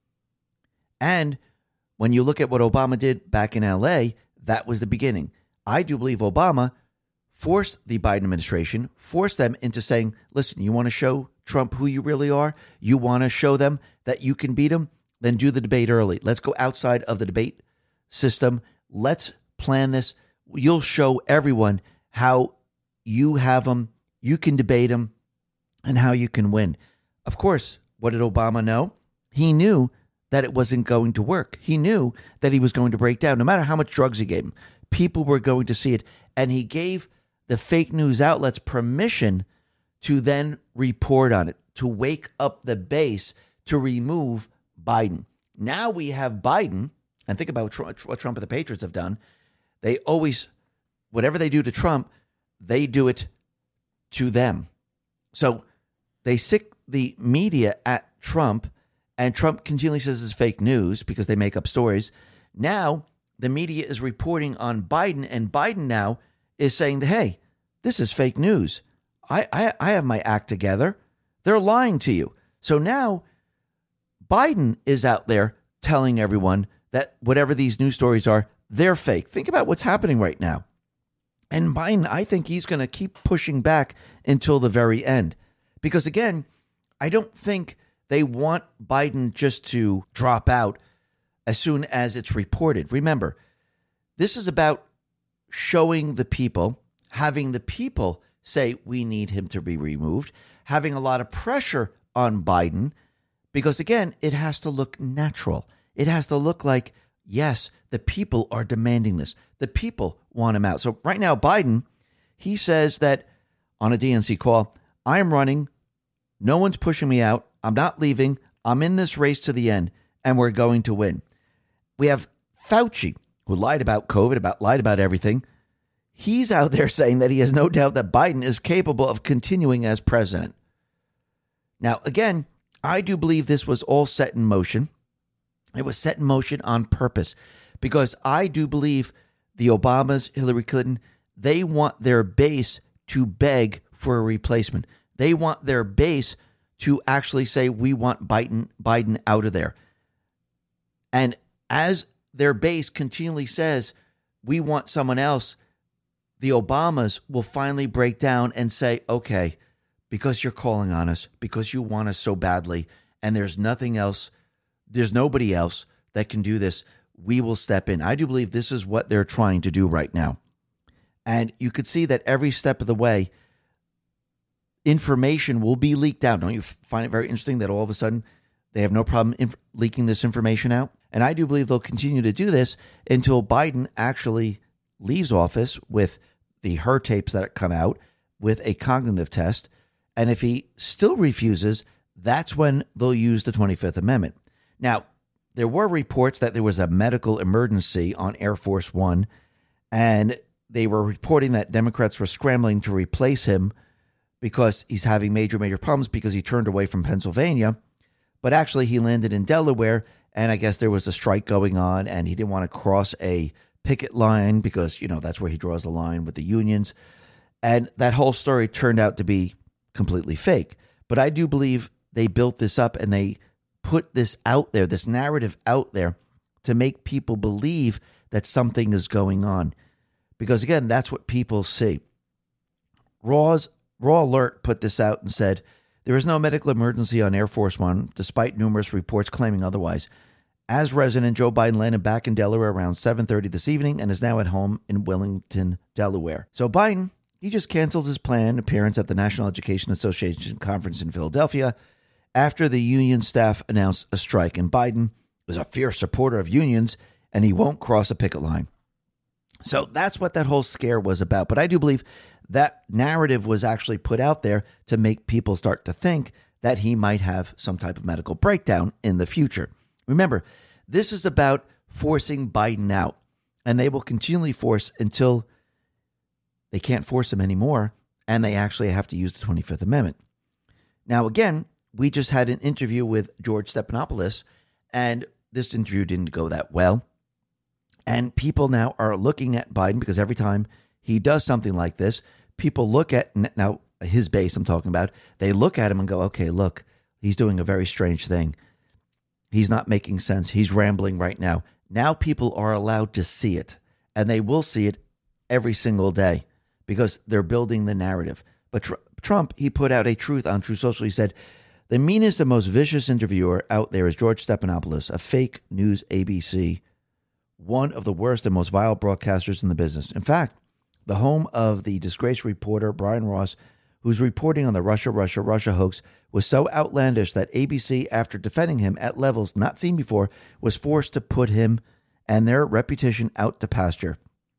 And when you look at what Obama did back in LA, that was the beginning. I do believe Obama forced the Biden administration, forced them into saying, listen, you want to show Trump who you really are? You want to show them that you can beat him? Then do the debate early. Let's go outside of the debate system. Let's plan this. You'll show everyone how you have them, you can debate them, and how you can win. Of course, what did Obama know? He knew that it wasn't going to work. He knew that he was going to break down. No matter how much drugs he gave him, people were going to see it. And he gave the fake news outlets permission to then report on it, to wake up the base, to remove Biden. Now we have Biden, and think about what Trump and the Patriots have done. They always, whatever they do to Trump, they do it to them. So they sick the media at Trump, and Trump continually says it's fake news because they make up stories. Now the media is reporting on Biden, and Biden now is saying, hey, this is fake news. I have my act together. They're lying to you. So now Biden is out there telling everyone that whatever these news stories are, they're fake. Think about what's happening right now. And Biden, I think he's going to keep pushing back until the very end. Because again, I don't think they want Biden just to drop out as soon as it's reported. Remember, this is about showing the people, having the people say we need him to be removed, having a lot of pressure on Biden, because again, it has to look natural. It has to look like, yes, the people are demanding this. The people want him out. So right now, Biden, he says that on a DNC call, I'm running. No one's pushing me out. I'm not leaving. I'm in this race to the end, and we're going to win. We have Fauci, who lied about COVID, lied about everything. He's out there saying that he has no doubt that Biden is capable of continuing as president. Now, again, I do believe this was all set in motion. It was set in motion on purpose because I do believe the Obamas, Hillary Clinton, they want their base to beg for a replacement. They want their base to actually say we want Biden out of there. And as their base continually says, we want someone else, the Obamas will finally break down and say, okay, because you're calling on us, because you want us so badly, and there's nothing else, there's nobody else that can do this, we will step in. I do believe this is what they're trying to do right now. And you could see that every step of the way, information will be leaked out. Don't you find it very interesting that all of a sudden they have no problem leaking this information out? And I do believe they'll continue to do this until Biden actually leaves office with the her tapes that come out with a cognitive test. And if he still refuses, that's when they'll use the 25th Amendment. Now, there were reports that there was a medical emergency on Air Force One, and they were reporting that Democrats were scrambling to replace him because he's having major problems because he turned away from Pennsylvania. But actually, he landed in Delaware, and I guess there was a strike going on, and he didn't want to cross a picket line because, that's where he draws the line with the unions. And that whole story turned out to be completely fake. But I do believe they built this up and they put this out there, this narrative out there to make people believe that something is going on. Because, again, that's what people see. Raw Alert put this out and said, there is no medical emergency on Air Force One, despite numerous reports claiming otherwise. As resident, Joe Biden landed back in Delaware around 7:30 this evening and is now at home in Wilmington, Delaware. So Biden, he just canceled his planned appearance at the National Education Association conference in Philadelphia after the union staff announced a strike. And Biden is a fierce supporter of unions, and he won't cross a picket line. So that's what that whole scare was about. But I do believe that narrative was actually put out there to make people start to think that he might have some type of medical breakdown in the future. Remember, this is about forcing Biden out, and they will continually force until they can't force him anymore, and they actually have to use the 25th Amendment. Now, again, we just had an interview with George Stephanopoulos, and this interview didn't go that well. And people now are looking at Biden because every time he does something like this, people look at, now his base I'm talking about, they look at him and go, okay, look, he's doing a very strange thing. He's not making sense. He's rambling right now. Now people are allowed to see it, and they will see it every single day because they're building the narrative. But Trump, he put out a truth on Truth Social. He said, the meanest and most vicious interviewer out there is George Stephanopoulos, a fake news ABC, one of the worst and most vile broadcasters in the business. In fact, the home of the disgraced reporter Brian Ross, whose reporting on the Russia hoax was so outlandish that ABC, after defending him at levels not seen before, was forced to put him and their reputation out to pasture.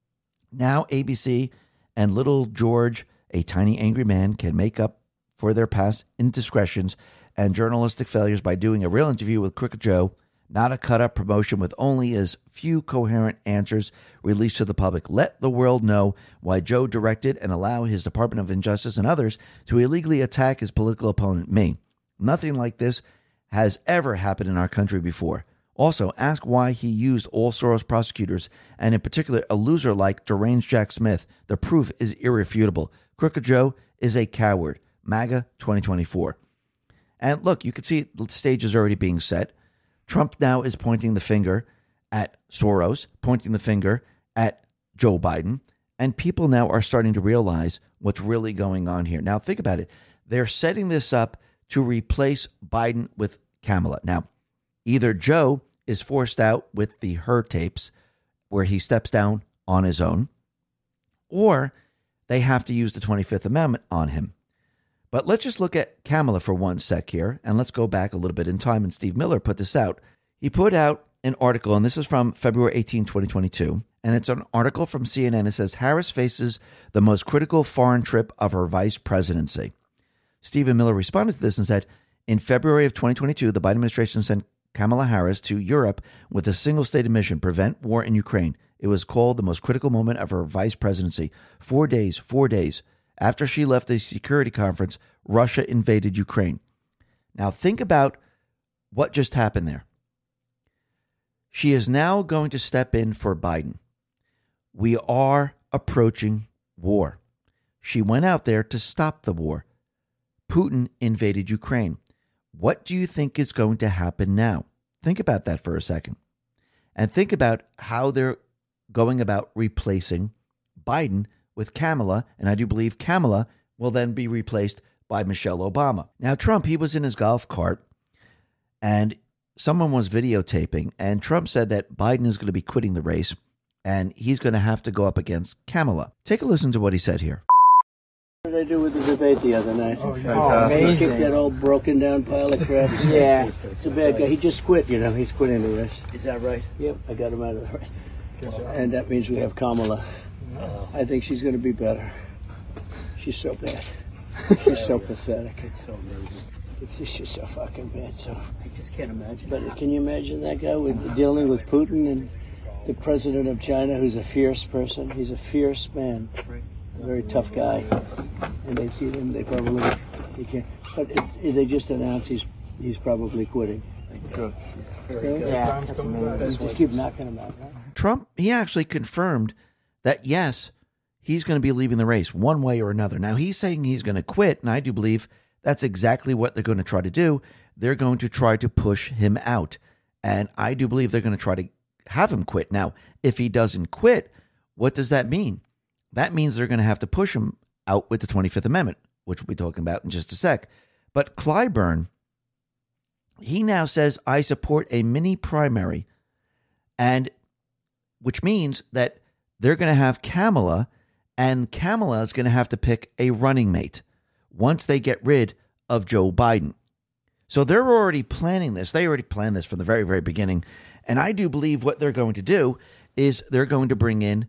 Now ABC and little George, a tiny angry man, can make up for their past indiscretions and journalistic failures by doing a real interview with Crooked Joe, not a cut-up promotion with only as few coherent answers released to the public. Let the world know why Joe directed and allowed his Department of Injustice and others to illegally attack his political opponent, me. Nothing like this has ever happened in our country before. Also, ask why he used all Soros prosecutors, and in particular a loser like deranged Jack Smith. The proof is irrefutable. Crooked Joe is a coward. MAGA 2024. And look, you can see the stage is already being set. Trump now is pointing the finger at Soros, pointing the finger at Joe Biden, and people now are starting to realize what's really going on here. Now, think about it. They're setting this up to replace Biden with Kamala. Now, either Joe is forced out with the her tapes where he steps down on his own, or they have to use the 25th Amendment on him. But let's just look at Kamala for one sec here, and let's go back a little bit in time. And Steve Miller put this out. He put out an article, and this is from February 18, 2022, and it's an article from CNN. It says, Harris faces the most critical foreign trip of her vice presidency. Stephen Miller responded to this and said, in February of 2022, the Biden administration sent Kamala Harris to Europe with a single-stated mission, prevent war in Ukraine. It was called the most critical moment of her vice presidency. 4 days. After she left the security conference, Russia invaded Ukraine. Now think about what just happened there. She is now going to step in for Biden. We are approaching war. She went out there to stop the war. Putin invaded Ukraine. What do you think is going to happen now? Think about that for a second. And think about how they're going about replacing Biden with Kamala. And I do believe Kamala will then be replaced by Michelle Obama. Now, Trump, he was in his golf cart and someone was videotaping, and Trump said that Biden is going to be quitting the race and he's going to have to go up against Kamala. Take a listen to what he said here. What did I do with the debate the other night? Oh, fantastic. He kicked that old broken down pile of crap. Yeah. It's a bad guy. He just quit, He's quitting the race. Is that right? Yep, I got him out of the race. And that means we have Kamala. I think she's going to be better. She's so bad. She's so pathetic. It's so amazing. It's just so fucking bad. So, I just can't imagine. but can you imagine that guy dealing with Putin and the president of China, who's a fierce person? He's a fierce man, a very tough guy. And they see him, they probably he can't. But they just announced he's probably quitting. Good. Okay? Yeah, that's amazing. Just keep knocking him out. Right? Trump, he actually confirmed that, yes, he's going to be leaving the race one way or another. Now, he's saying he's going to quit, and I do believe that's exactly what they're going to try to do. They're going to try to push him out, and I do believe they're going to try to have him quit. Now, if he doesn't quit, what does that mean? That means they're going to have to push him out with the 25th Amendment, which we'll be talking about in just a sec. But Clyburn, he now says, I support a mini primary, and which means that they're going to have Kamala, and Kamala is going to have to pick a running mate once they get rid of Joe Biden. So they're already planning this. They already planned this from the very, very beginning. And I do believe what they're going to do is they're going to bring in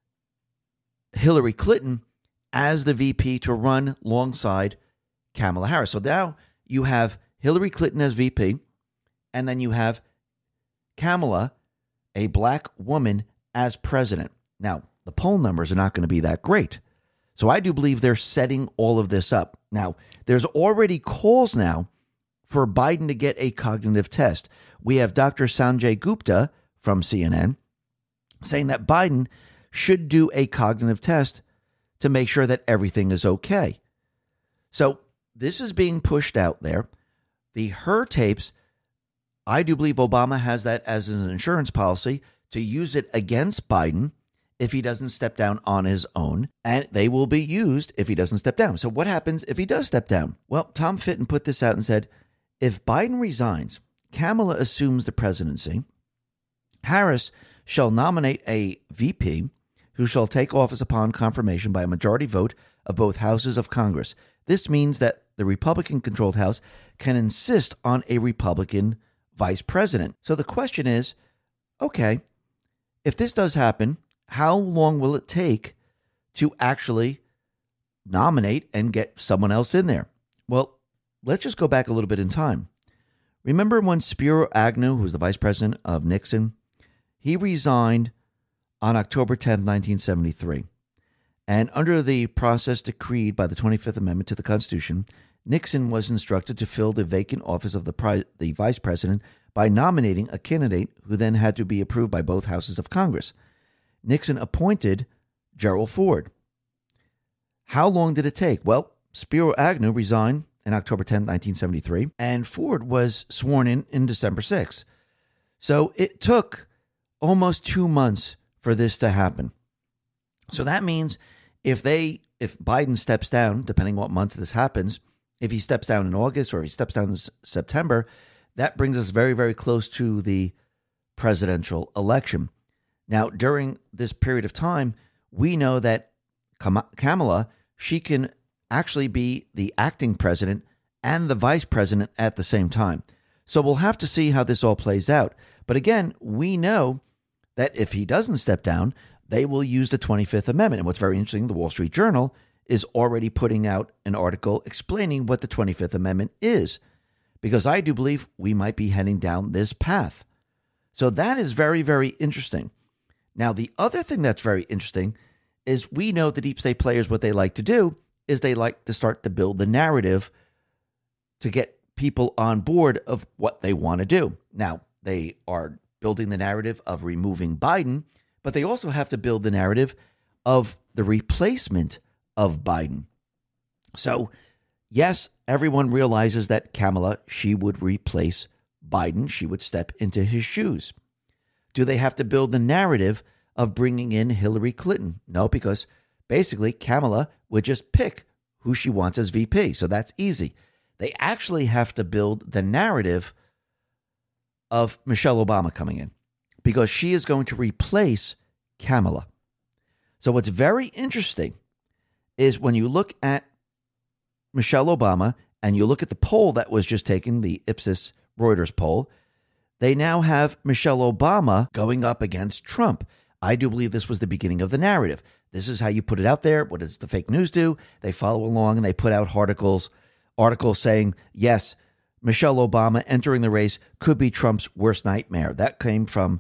Hillary Clinton as the VP to run alongside Kamala Harris. So now you have Hillary Clinton as VP, and then you have Kamala, a black woman, as president. Now, the poll numbers are not going to be that great. So I do believe they're setting all of this up. Now, there's already calls now for Biden to get a cognitive test. We have Dr. Sanjay Gupta from CNN saying that Biden should do a cognitive test to make sure that everything is okay. So this is being pushed out there. The Her tapes, I do believe Obama has that as an insurance policy to use it against Biden if he doesn't step down on his own, and they will be used if he doesn't step down. So what happens if he does step down? Well, Tom Fitton put this out and said, if Biden resigns, Kamala assumes the presidency, Harris shall nominate a VP who shall take office upon confirmation by a majority vote of both houses of Congress. This means that the Republican-controlled House can insist on a Republican vice president. So the question is, okay, if this does happen, how long will it take to actually nominate and get someone else in there? Well, let's just go back a little bit in time. Remember when Spiro Agnew, who was the vice president of Nixon, he resigned on October 10, 1973. And under the process decreed by the 25th Amendment to the Constitution, Nixon was instructed to fill the vacant office of the vice president by nominating a candidate who then had to be approved by both houses of Congress. Nixon appointed Gerald Ford. How long did it take? Well, Spiro Agnew resigned in October 10, 1973, and Ford was sworn in December 6. So it took almost 2 months for this to happen. So that means if Biden steps down, depending what month this happens, if he steps down in August or if he steps down in September, that brings us very, very close to the presidential election. Now, during this period of time, we know that Kamala, she can actually be the acting president and the vice president at the same time. So we'll have to see how this all plays out. But again, we know that if he doesn't step down, they will use the 25th Amendment. And what's very interesting, the Wall Street Journal is already putting out an article explaining what the 25th Amendment is, because I do believe we might be heading down this path. So that is very, very interesting. Now, the other thing that's very interesting is we know the deep state players, what they like to do is they like to start to build the narrative to get people on board of what they want to do. Now, they are building the narrative of removing Biden, but they also have to build the narrative of the replacement of Biden. So yes, everyone realizes that Kamala, she would replace Biden. She would step into his shoes. Do they have to build the narrative of bringing in Hillary Clinton? No, because basically Kamala would just pick who she wants as VP. So that's easy. They actually have to build the narrative of Michelle Obama coming in because she is going to replace Kamala. So what's very interesting is when you look at Michelle Obama and you look at the poll that was just taken, the Ipsos Reuters poll, they now have Michelle Obama going up against Trump. I do believe this was the beginning of the narrative. This is how you put it out there. What does the fake news do? They follow along and they put out articles saying, yes, Michelle Obama entering the race could be Trump's worst nightmare. That came from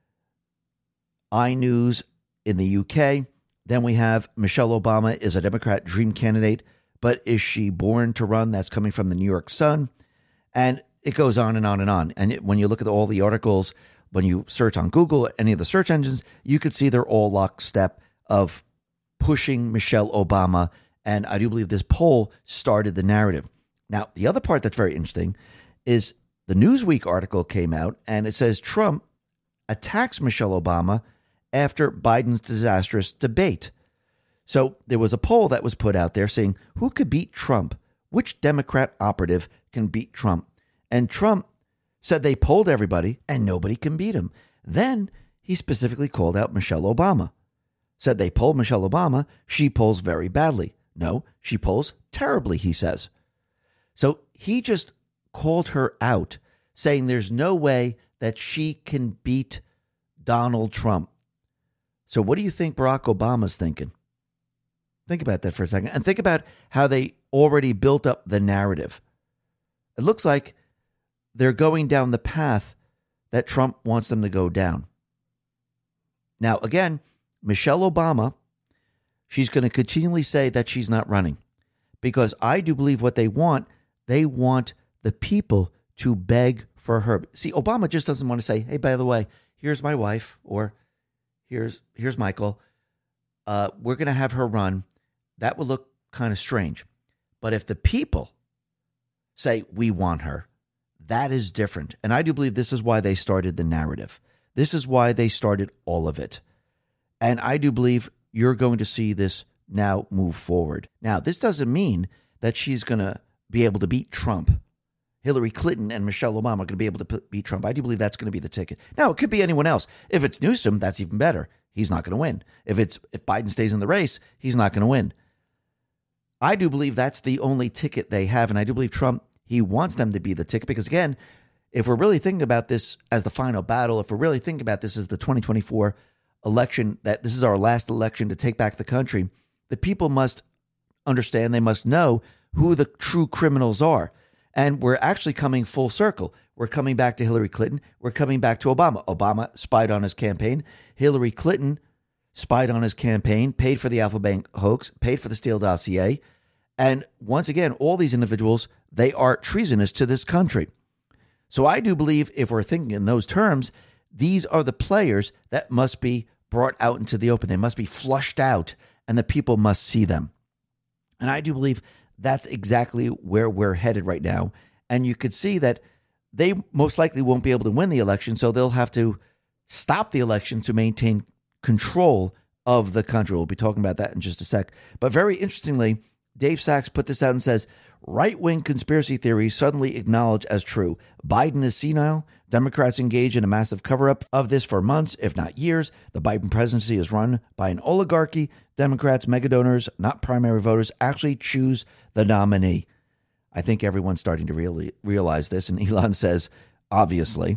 iNews in the UK. Then we have Michelle Obama is a Democrat dream candidate, but is she born to run? That's coming from the New York Sun. And it goes on and on and on. And when you look at all the articles, when you search on Google, any of the search engines, you could see they're all lockstep of pushing Michelle Obama. And I do believe this poll started the narrative. Now, the other part that's very interesting is the Newsweek article came out and it says Trump attacks Michelle Obama after Biden's disastrous debate. So there was a poll that was put out there saying who could beat Trump? Which Democrat operative can beat Trump? And Trump said they polled everybody and nobody can beat him. Then he specifically called out Michelle Obama. Said they polled Michelle Obama. She polls very badly. No, she polls terribly, he says. So he just called her out, saying there's no way that she can beat Donald Trump. So what do you think Barack Obama's thinking? Think about that for a second. And think about how they already built up the narrative. It looks like they're going down the path that Trump wants them to go down. Now, again, Michelle Obama, she's going to continually say that she's not running because I do believe what they want the people to beg for her. See, Obama just doesn't want to say, hey, by the way, here's my wife or here's Michael. We're going to have her run. That would look kind of strange. But if the people say we want her, that is different. And I do believe this is why they started the narrative. This is why they started all of it. And I do believe you're going to see this now move forward. Now, this doesn't mean that she's going to be able to beat Trump. Hillary Clinton and Michelle Obama are going to be able to beat Trump. I do believe that's going to be the ticket. Now, it could be anyone else. If it's Newsom, that's even better. He's not going to win. If Biden stays in the race, he's not going to win. I do believe that's the only ticket they have. And I do believe Trump, he wants them to be the ticket because, again, if we're really thinking about this as the final battle, if we're really thinking about this as the 2024 election, that this is our last election to take back the country, the people must understand, they must know who the true criminals are. And we're actually coming full circle. We're coming back to Hillary Clinton. We're coming back to Obama. Obama spied on his campaign. Hillary Clinton spied on his campaign, paid for the Alfa Bank hoax, paid for the Steele dossier. And once again, all these individuals, they are treasonous to this country. So I do believe if we're thinking in those terms, these are the players that must be brought out into the open. They must be flushed out and the people must see them. And I do believe that's exactly where we're headed right now. And you could see that they most likely won't be able to win the election, so they'll have to stop the election to maintain control of the country. We'll be talking about that in just a sec. But very interestingly, Dave Sachs put this out and says, right-wing conspiracy theories suddenly acknowledged as true. Biden is senile. Democrats engage in a massive cover-up of this for months, if not years. The Biden presidency is run by an oligarchy. Democrats, mega donors, not primary voters, actually choose the nominee. I think everyone's starting to really realize this, and Elon says, obviously.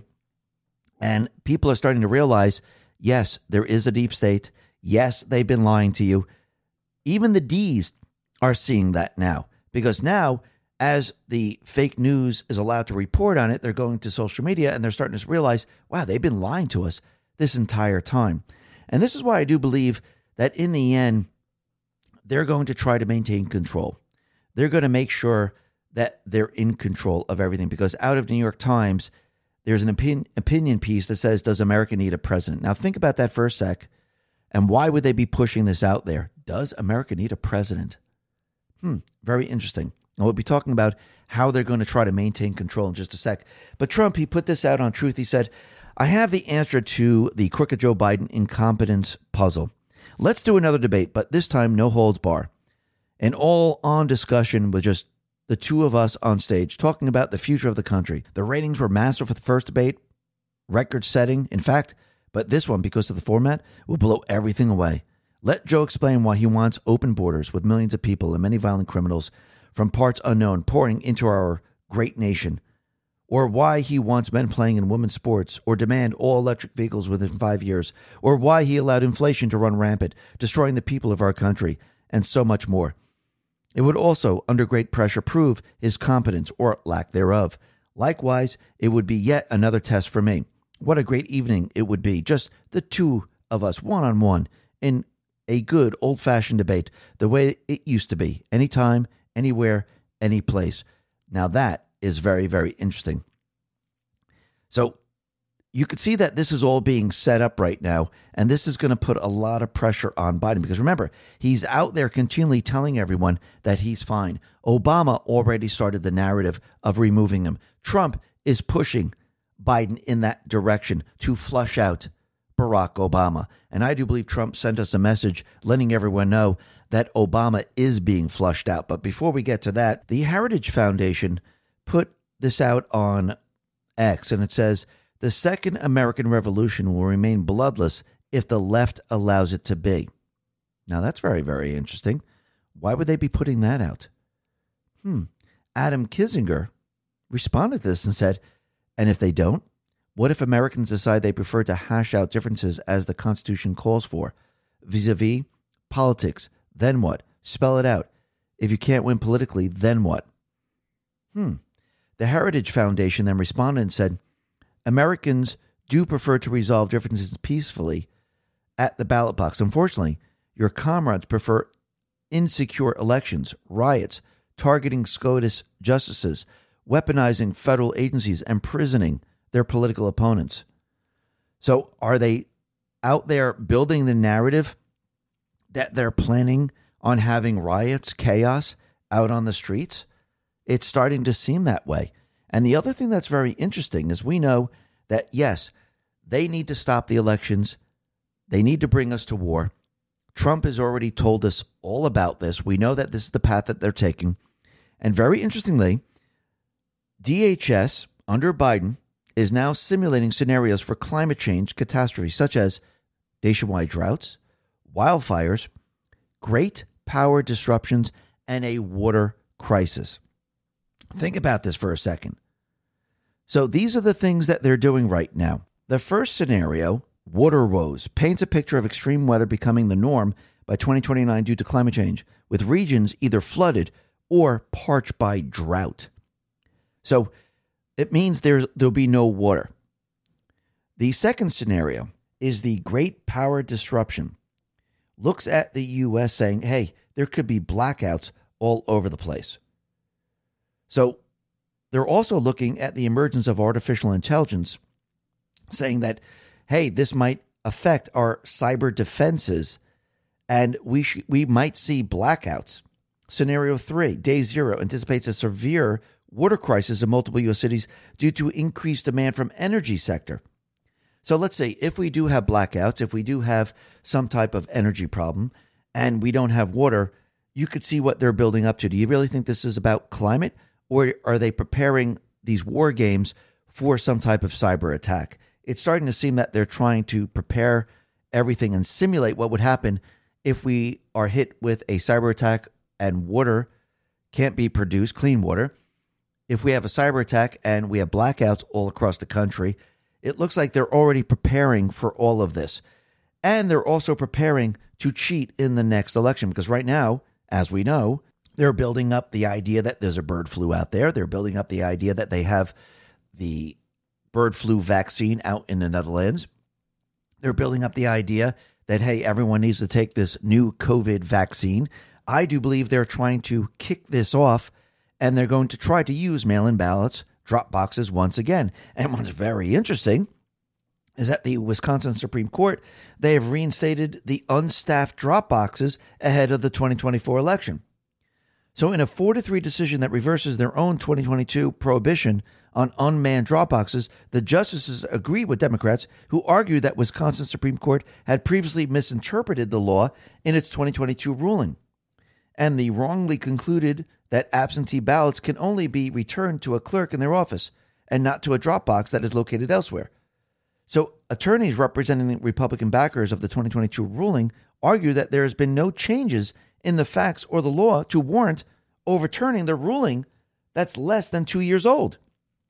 And people are starting to realize, yes, there is a deep state. Yes, they've been lying to you. Even the D's are seeing that now, because now, as the fake news is allowed to report on it, they're going to social media and they're starting to realize, wow, they've been lying to us this entire time. And this is why I do believe that in the end, they're going to try to maintain control. They're going to make sure that they're in control of everything, because out of New York Times, there's an opinion piece that says, does America need a president? Now think about that for a sec. And why would they be pushing this out there? Does America need a president? Very interesting. And we'll be talking about how they're going to try to maintain control in just a sec. But Trump, he put this out on Truth. He said, I have the answer to the crooked Joe Biden incompetence puzzle. Let's do another debate, but this time no holds bar. An all-on discussion with just the two of us on stage talking about the future of the country. The ratings were massive for the first debate, record-setting, in fact, but this one, because of the format, will blow everything away. Let Joe explain why he wants open borders with millions of people and many violent criminals from parts unknown pouring into our great nation, or why he wants men playing in women's sports, or demand all electric vehicles within 5 years, or why he allowed inflation to run rampant, destroying the people of our country, and so much more. It would also, under great pressure, prove his competence or lack thereof. Likewise, it would be yet another test for me. What a great evening it would be, just the two of us one-on-one in a good old-fashioned debate, the way it used to be, anytime, anywhere, any place. Now that is very, very interesting. So you could see that this is all being set up right now, and this is going to put a lot of pressure on Biden because remember, he's out there continually telling everyone that he's fine. Obama already started the narrative of removing him. Trump is pushing Biden in that direction to flush out Barack Obama. And I do believe Trump sent us a message letting everyone know that Obama is being flushed out. But before we get to that, the Heritage Foundation put this out on X, and it says, the Second American Revolution will remain bloodless if the left allows it to be. Now, that's very, very interesting. Why would they be putting that out? Adam Kinzinger responded to this and said, and if they don't, what if Americans decide they prefer to hash out differences as the Constitution calls for? Vis-a-vis politics, then what? Spell it out. If you can't win politically, then what? The Heritage Foundation then responded and said, Americans do prefer to resolve differences peacefully at the ballot box. Unfortunately, your comrades prefer insecure elections, riots, targeting SCOTUS justices, weaponizing federal agencies, and imprisoning their political opponents. So are they out there building the narrative that they're planning on having riots, chaos out on the streets? It's starting to seem that way. And the other thing that's very interesting is we know that, yes, they need to stop the elections. They need to bring us to war. Trump has already told us all about this. We know that this is the path that they're taking. And very interestingly, DHS under Biden is now simulating scenarios for climate change catastrophes, such as nationwide droughts, wildfires, great power disruptions, and a water crisis. Think about this for a second. So these are the things that they're doing right now. The first scenario, water woes, paints a picture of extreme weather becoming the norm by 2029 due to climate change, with regions either flooded or parched by drought. So it means there'll be no water. The second scenario is the great power disruption. Looks at the U.S. saying, hey, there could be blackouts all over the place. So they're also looking at the emergence of artificial intelligence, saying that, hey, this might affect our cyber defenses, and we might see blackouts. Scenario 3, day 0, anticipates a severe water crisis in multiple U.S. cities due to increased demand from energy sector. So let's say if we do have blackouts, if we do have some type of energy problem, and we don't have water, you could see what they're building up to. Do you really think this is about climate? Or are they preparing these war games for some type of cyber attack? It's starting to seem that they're trying to prepare everything and simulate what would happen if we are hit with a cyber attack and water can't be produced, clean water. If we have a cyber attack and we have blackouts all across the country, it looks like they're already preparing for all of this. And they're also preparing to cheat in the next election because right now, as we know, they're building up the idea that there's a bird flu out there. They're building up the idea that they have the bird flu vaccine out in the Netherlands. They're building up the idea that, hey, everyone needs to take this new COVID vaccine. I do believe they're trying to kick this off, and they're going to try to use mail-in ballots, drop boxes once again. And what's very interesting is that the Wisconsin Supreme Court, they have reinstated the unstaffed drop boxes ahead of the 2024 election. So in a 4-3 decision that reverses their own 2022 prohibition on unmanned drop boxes, the justices agreed with Democrats who argued that Wisconsin Supreme Court had previously misinterpreted the law in its 2022 ruling, and they wrongly concluded that absentee ballots can only be returned to a clerk in their office and not to a drop box that is located elsewhere. So attorneys representing the Republican backers of the 2022 ruling argue that there has been no changes in the facts or the law to warrant overturning the ruling that's less than 2 years old.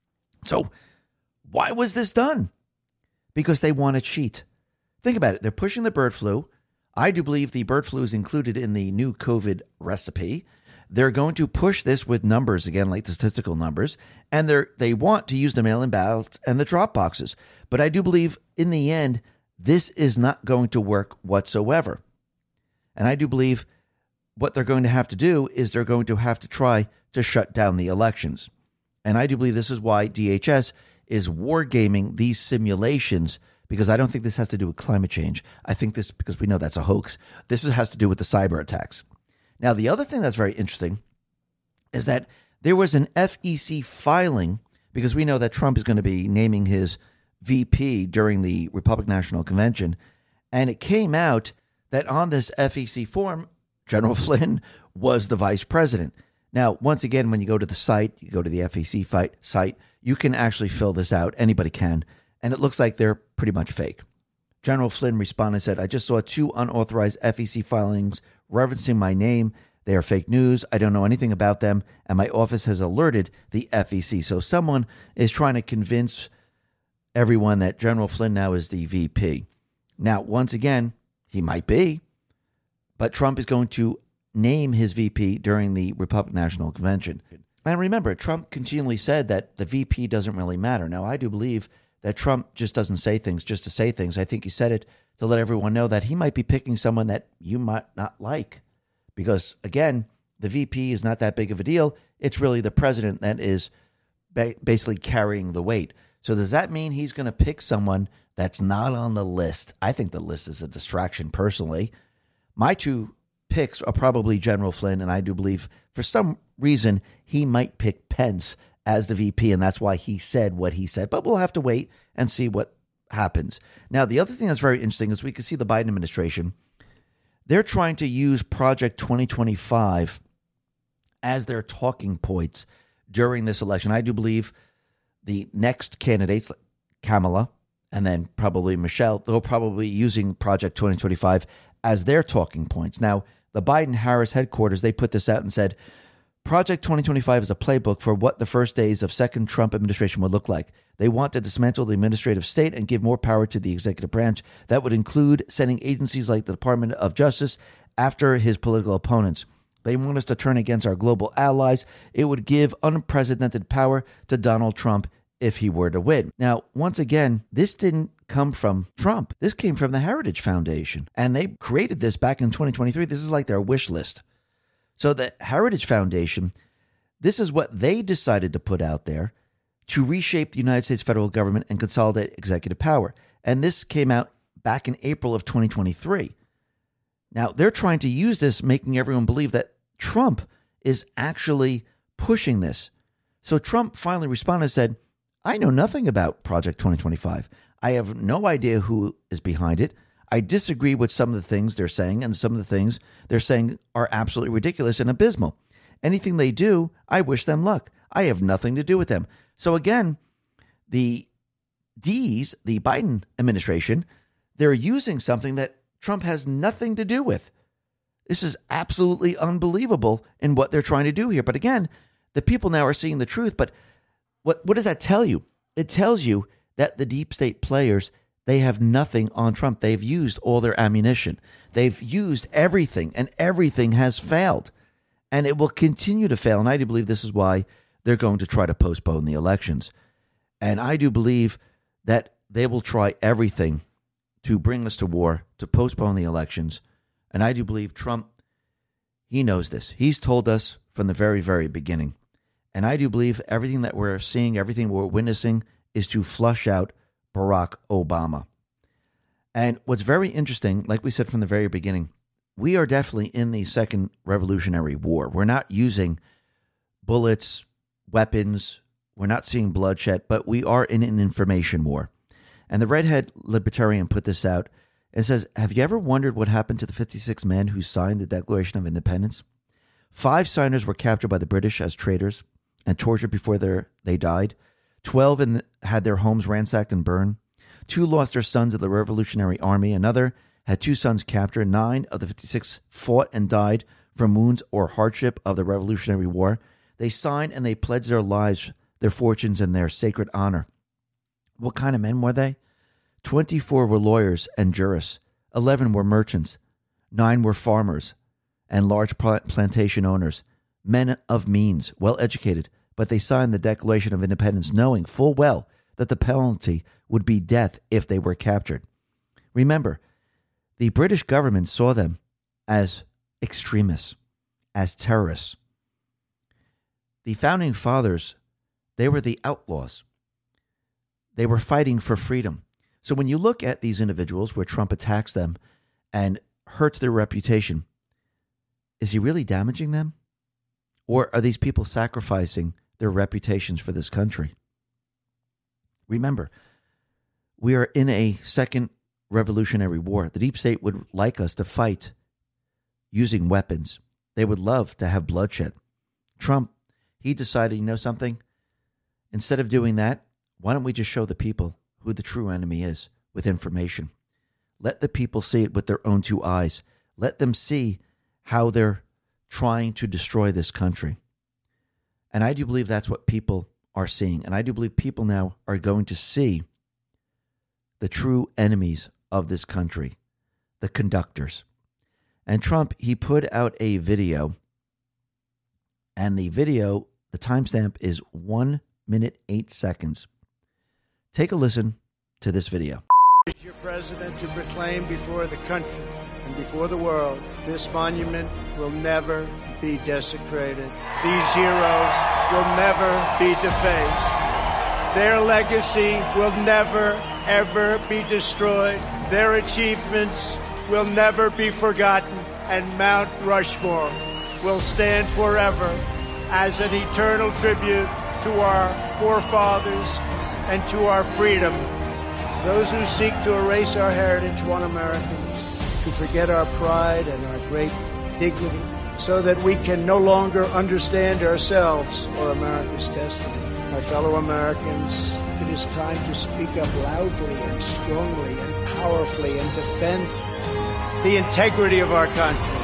So why was this done? Because they want to cheat. Think about it. They're pushing the bird flu. I do believe the bird flu is included in the new COVID recipe. They're going to push this with numbers again, like the statistical numbers, and they want to use the mail-in ballots and the drop boxes. But I do believe in the end, this is not going to work whatsoever. And I do believe what they're going to have to do is they're going to have to try to shut down the elections. And I do believe this is why DHS is wargaming these simulations, because I don't think this has to do with climate change. I think this, because we know that's a hoax, this has to do with the cyber attacks. Now, the other thing that's very interesting is that there was an FEC filing, because we know that Trump is going to be naming his VP during the Republican National Convention, and it came out that on this FEC form, General Flynn was the vice president. Now, once again, when you go to the site, you go to the FEC site, you can actually fill this out. Anybody can. And it looks like they're pretty much fake. General Flynn responded and said, "I just saw 2 unauthorized FEC filings referencing my name. They are fake news. I don't know anything about them, and my office has alerted the FEC." So someone is trying to convince everyone that General Flynn now is the VP. Now, once again, he might be, but Trump is going to name his VP during the Republican National Convention. And remember, Trump continually said that the VP doesn't really matter. Now, I do believe that Trump just doesn't say things just to say things. I think he said it to let everyone know that he might be picking someone that you might not like. Because, again, the VP is not that big of a deal. It's really the president that is basically carrying the weight. So does that mean he's going to pick someone that's not on the list? I think the list is a distraction, personally. My 2 picks are probably General Flynn, and I do believe for some reason he might pick Pence as the VP, and that's why he said what he said. But we'll have to wait and see what happens. Now, the other thing that's very interesting is we can see the Biden administration, they're trying to use Project 2025 as their talking points during this election. I do believe the next candidates, Kamala and then probably Michelle, they'll probably be using Project 2025 as their talking points. Now, the Biden-Harris headquarters, they put this out and said, Project 2025 is a playbook for what the first days of second Trump administration would look like. They want to dismantle the administrative state and give more power to the executive branch. That would include sending agencies like the Department of Justice after his political opponents. They want us to turn against our global allies. It would give unprecedented power to Donald Trump if he were to win. Now, once again, this didn't come from Trump. This came from the Heritage Foundation, and they created this back in 2023. This is like their wish list. So the Heritage Foundation, this is what they decided to put out there to reshape the United States federal government and consolidate executive power. And this came out back in April of 2023. Now, they're trying to use this, making everyone believe that Trump is actually pushing this. So Trump finally responded and said, I know nothing about Project 2025. I have no idea who is behind it. I disagree with some of the things they're saying, and some of the things they're saying are absolutely ridiculous and abysmal. Anything they do, I wish them luck. I have nothing to do with them. So again, the D's, the Biden administration, they're using something that Trump has nothing to do with. This is absolutely unbelievable in what they're trying to do here. But again, the people now are seeing the truth. But what does that tell you? It tells you that the deep state players, they have nothing on Trump. They've used all their ammunition. They've used everything, and everything has failed. And it will continue to fail. And I do believe this is why they're going to try to postpone the elections. And I do believe that they will try everything to bring us to war, to postpone the elections. And I do believe Trump, he knows this. He's told us from the very, very beginning. And I do believe everything that we're seeing, everything we're witnessing is to flush out Barack Obama. And what's very interesting, like we said from the very beginning, we are definitely in the second Revolutionary War. We're not using bullets, weapons. We're not seeing bloodshed, but we are in an information war. And the redhead libertarian put this out and says, have you ever wondered what happened to the 56 men who signed the Declaration of Independence? 5 signers were captured by the British as traitors and tortured before they died. 12 had their homes ransacked and burned. 2 lost their sons in the Revolutionary Army. Another had 2 sons captured. 9 of the 56 fought and died from wounds or hardship of the Revolutionary War. They signed and they pledged their lives, their fortunes, and their sacred honor. What kind of men were they? 24 were lawyers and jurists. 11 were merchants. 9 were farmers and large plantation owners. Men of means, well educated, but they signed the Declaration of Independence knowing full well that the penalty would be death if they were captured. Remember, the British government saw them as extremists, as terrorists. The founding fathers, they were the outlaws. They were fighting for freedom. So when you look at these individuals where Trump attacks them and hurts their reputation, is he really damaging them? Or are these people sacrificing their reputations for this country? Remember, we are in a second Revolutionary War. The deep state would like us to fight using weapons. They would love to have bloodshed. Trump, he decided, you know something? Instead of doing that, why don't we just show the people who the true enemy is with information? Let the people see it with their own 2 eyes. Let them see how they're trying to destroy this country. And I do believe that's what people are seeing. And I do believe people now are going to see the true enemies of this country, the conductors. And Trump, he put out a video. And the video, the timestamp is 1 minute, 8 seconds. Take a listen to this video. Is your president to proclaim before the country and before the world, this monument will never be desecrated. These heroes will never be defaced. Their legacy will never, ever be destroyed. Their achievements will never be forgotten. And Mount Rushmore will stand forever as an eternal tribute to our forefathers and to our freedom. Those who seek to erase our heritage want Americans to forget our pride and our great dignity so that we can no longer understand ourselves or America's destiny. My fellow Americans, it is time to speak up loudly and strongly and powerfully and defend the integrity of our country.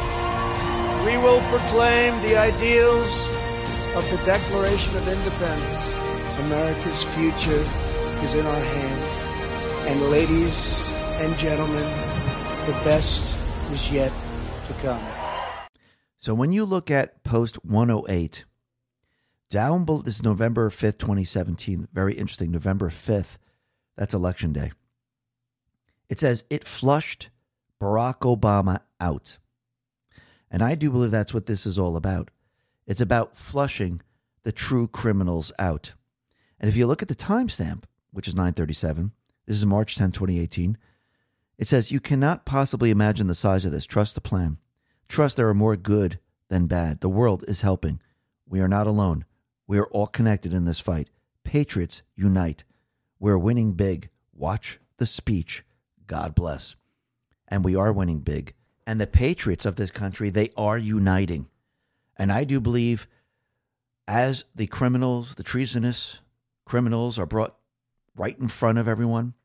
We will proclaim the ideals of the Declaration of Independence. America's future is in our hands. And ladies and gentlemen, the best is yet to come. So when you look at post 108, down below, this is November 5th, 2017, very interesting, November 5th, that's election day. It says, it flushed Barack Obama out. And I do believe that's what this is all about. It's about flushing the true criminals out. And if you look at the timestamp, which is 9:37, this is March 10, 2018, it says, you cannot possibly imagine the size of this. Trust the plan. Trust there are more good than bad. The world is helping. We are not alone. We are all connected in this fight. Patriots, unite. We're winning big. Watch the speech. God bless. And we are winning big. And the patriots of this country, they are uniting. And I do believe as the criminals, the treasonous criminals are brought right in front of everyone,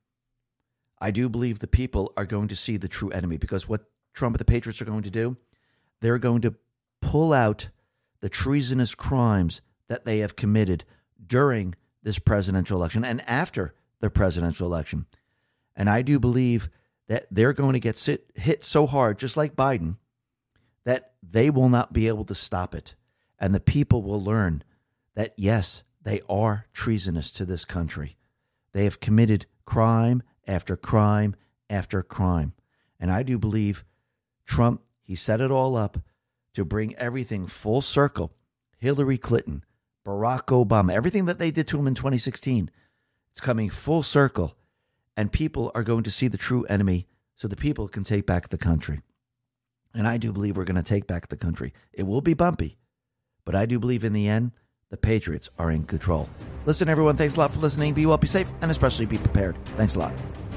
I do believe the people are going to see the true enemy, because what Trump and the Patriots are going to do, they're going to pull out the treasonous crimes that they have committed during this presidential election and after the presidential election. And I do believe that they're going to get hit so hard, just like Biden, that they will not be able to stop it. And the people will learn that, yes, they are treasonous to this country. They have committed crime after crime after crime. And I do believe Trump, he set it all up to bring everything full circle. Hillary Clinton, Barack Obama, everything that they did to him in 2016, it's coming full circle. And people are going to see the true enemy so the people can take back the country. And I do believe we're going to take back the country. It will be bumpy, but I do believe in the end, the Patriots are in control. Listen, everyone, thanks a lot for listening. Be well, be safe, and especially be prepared. Thanks a lot.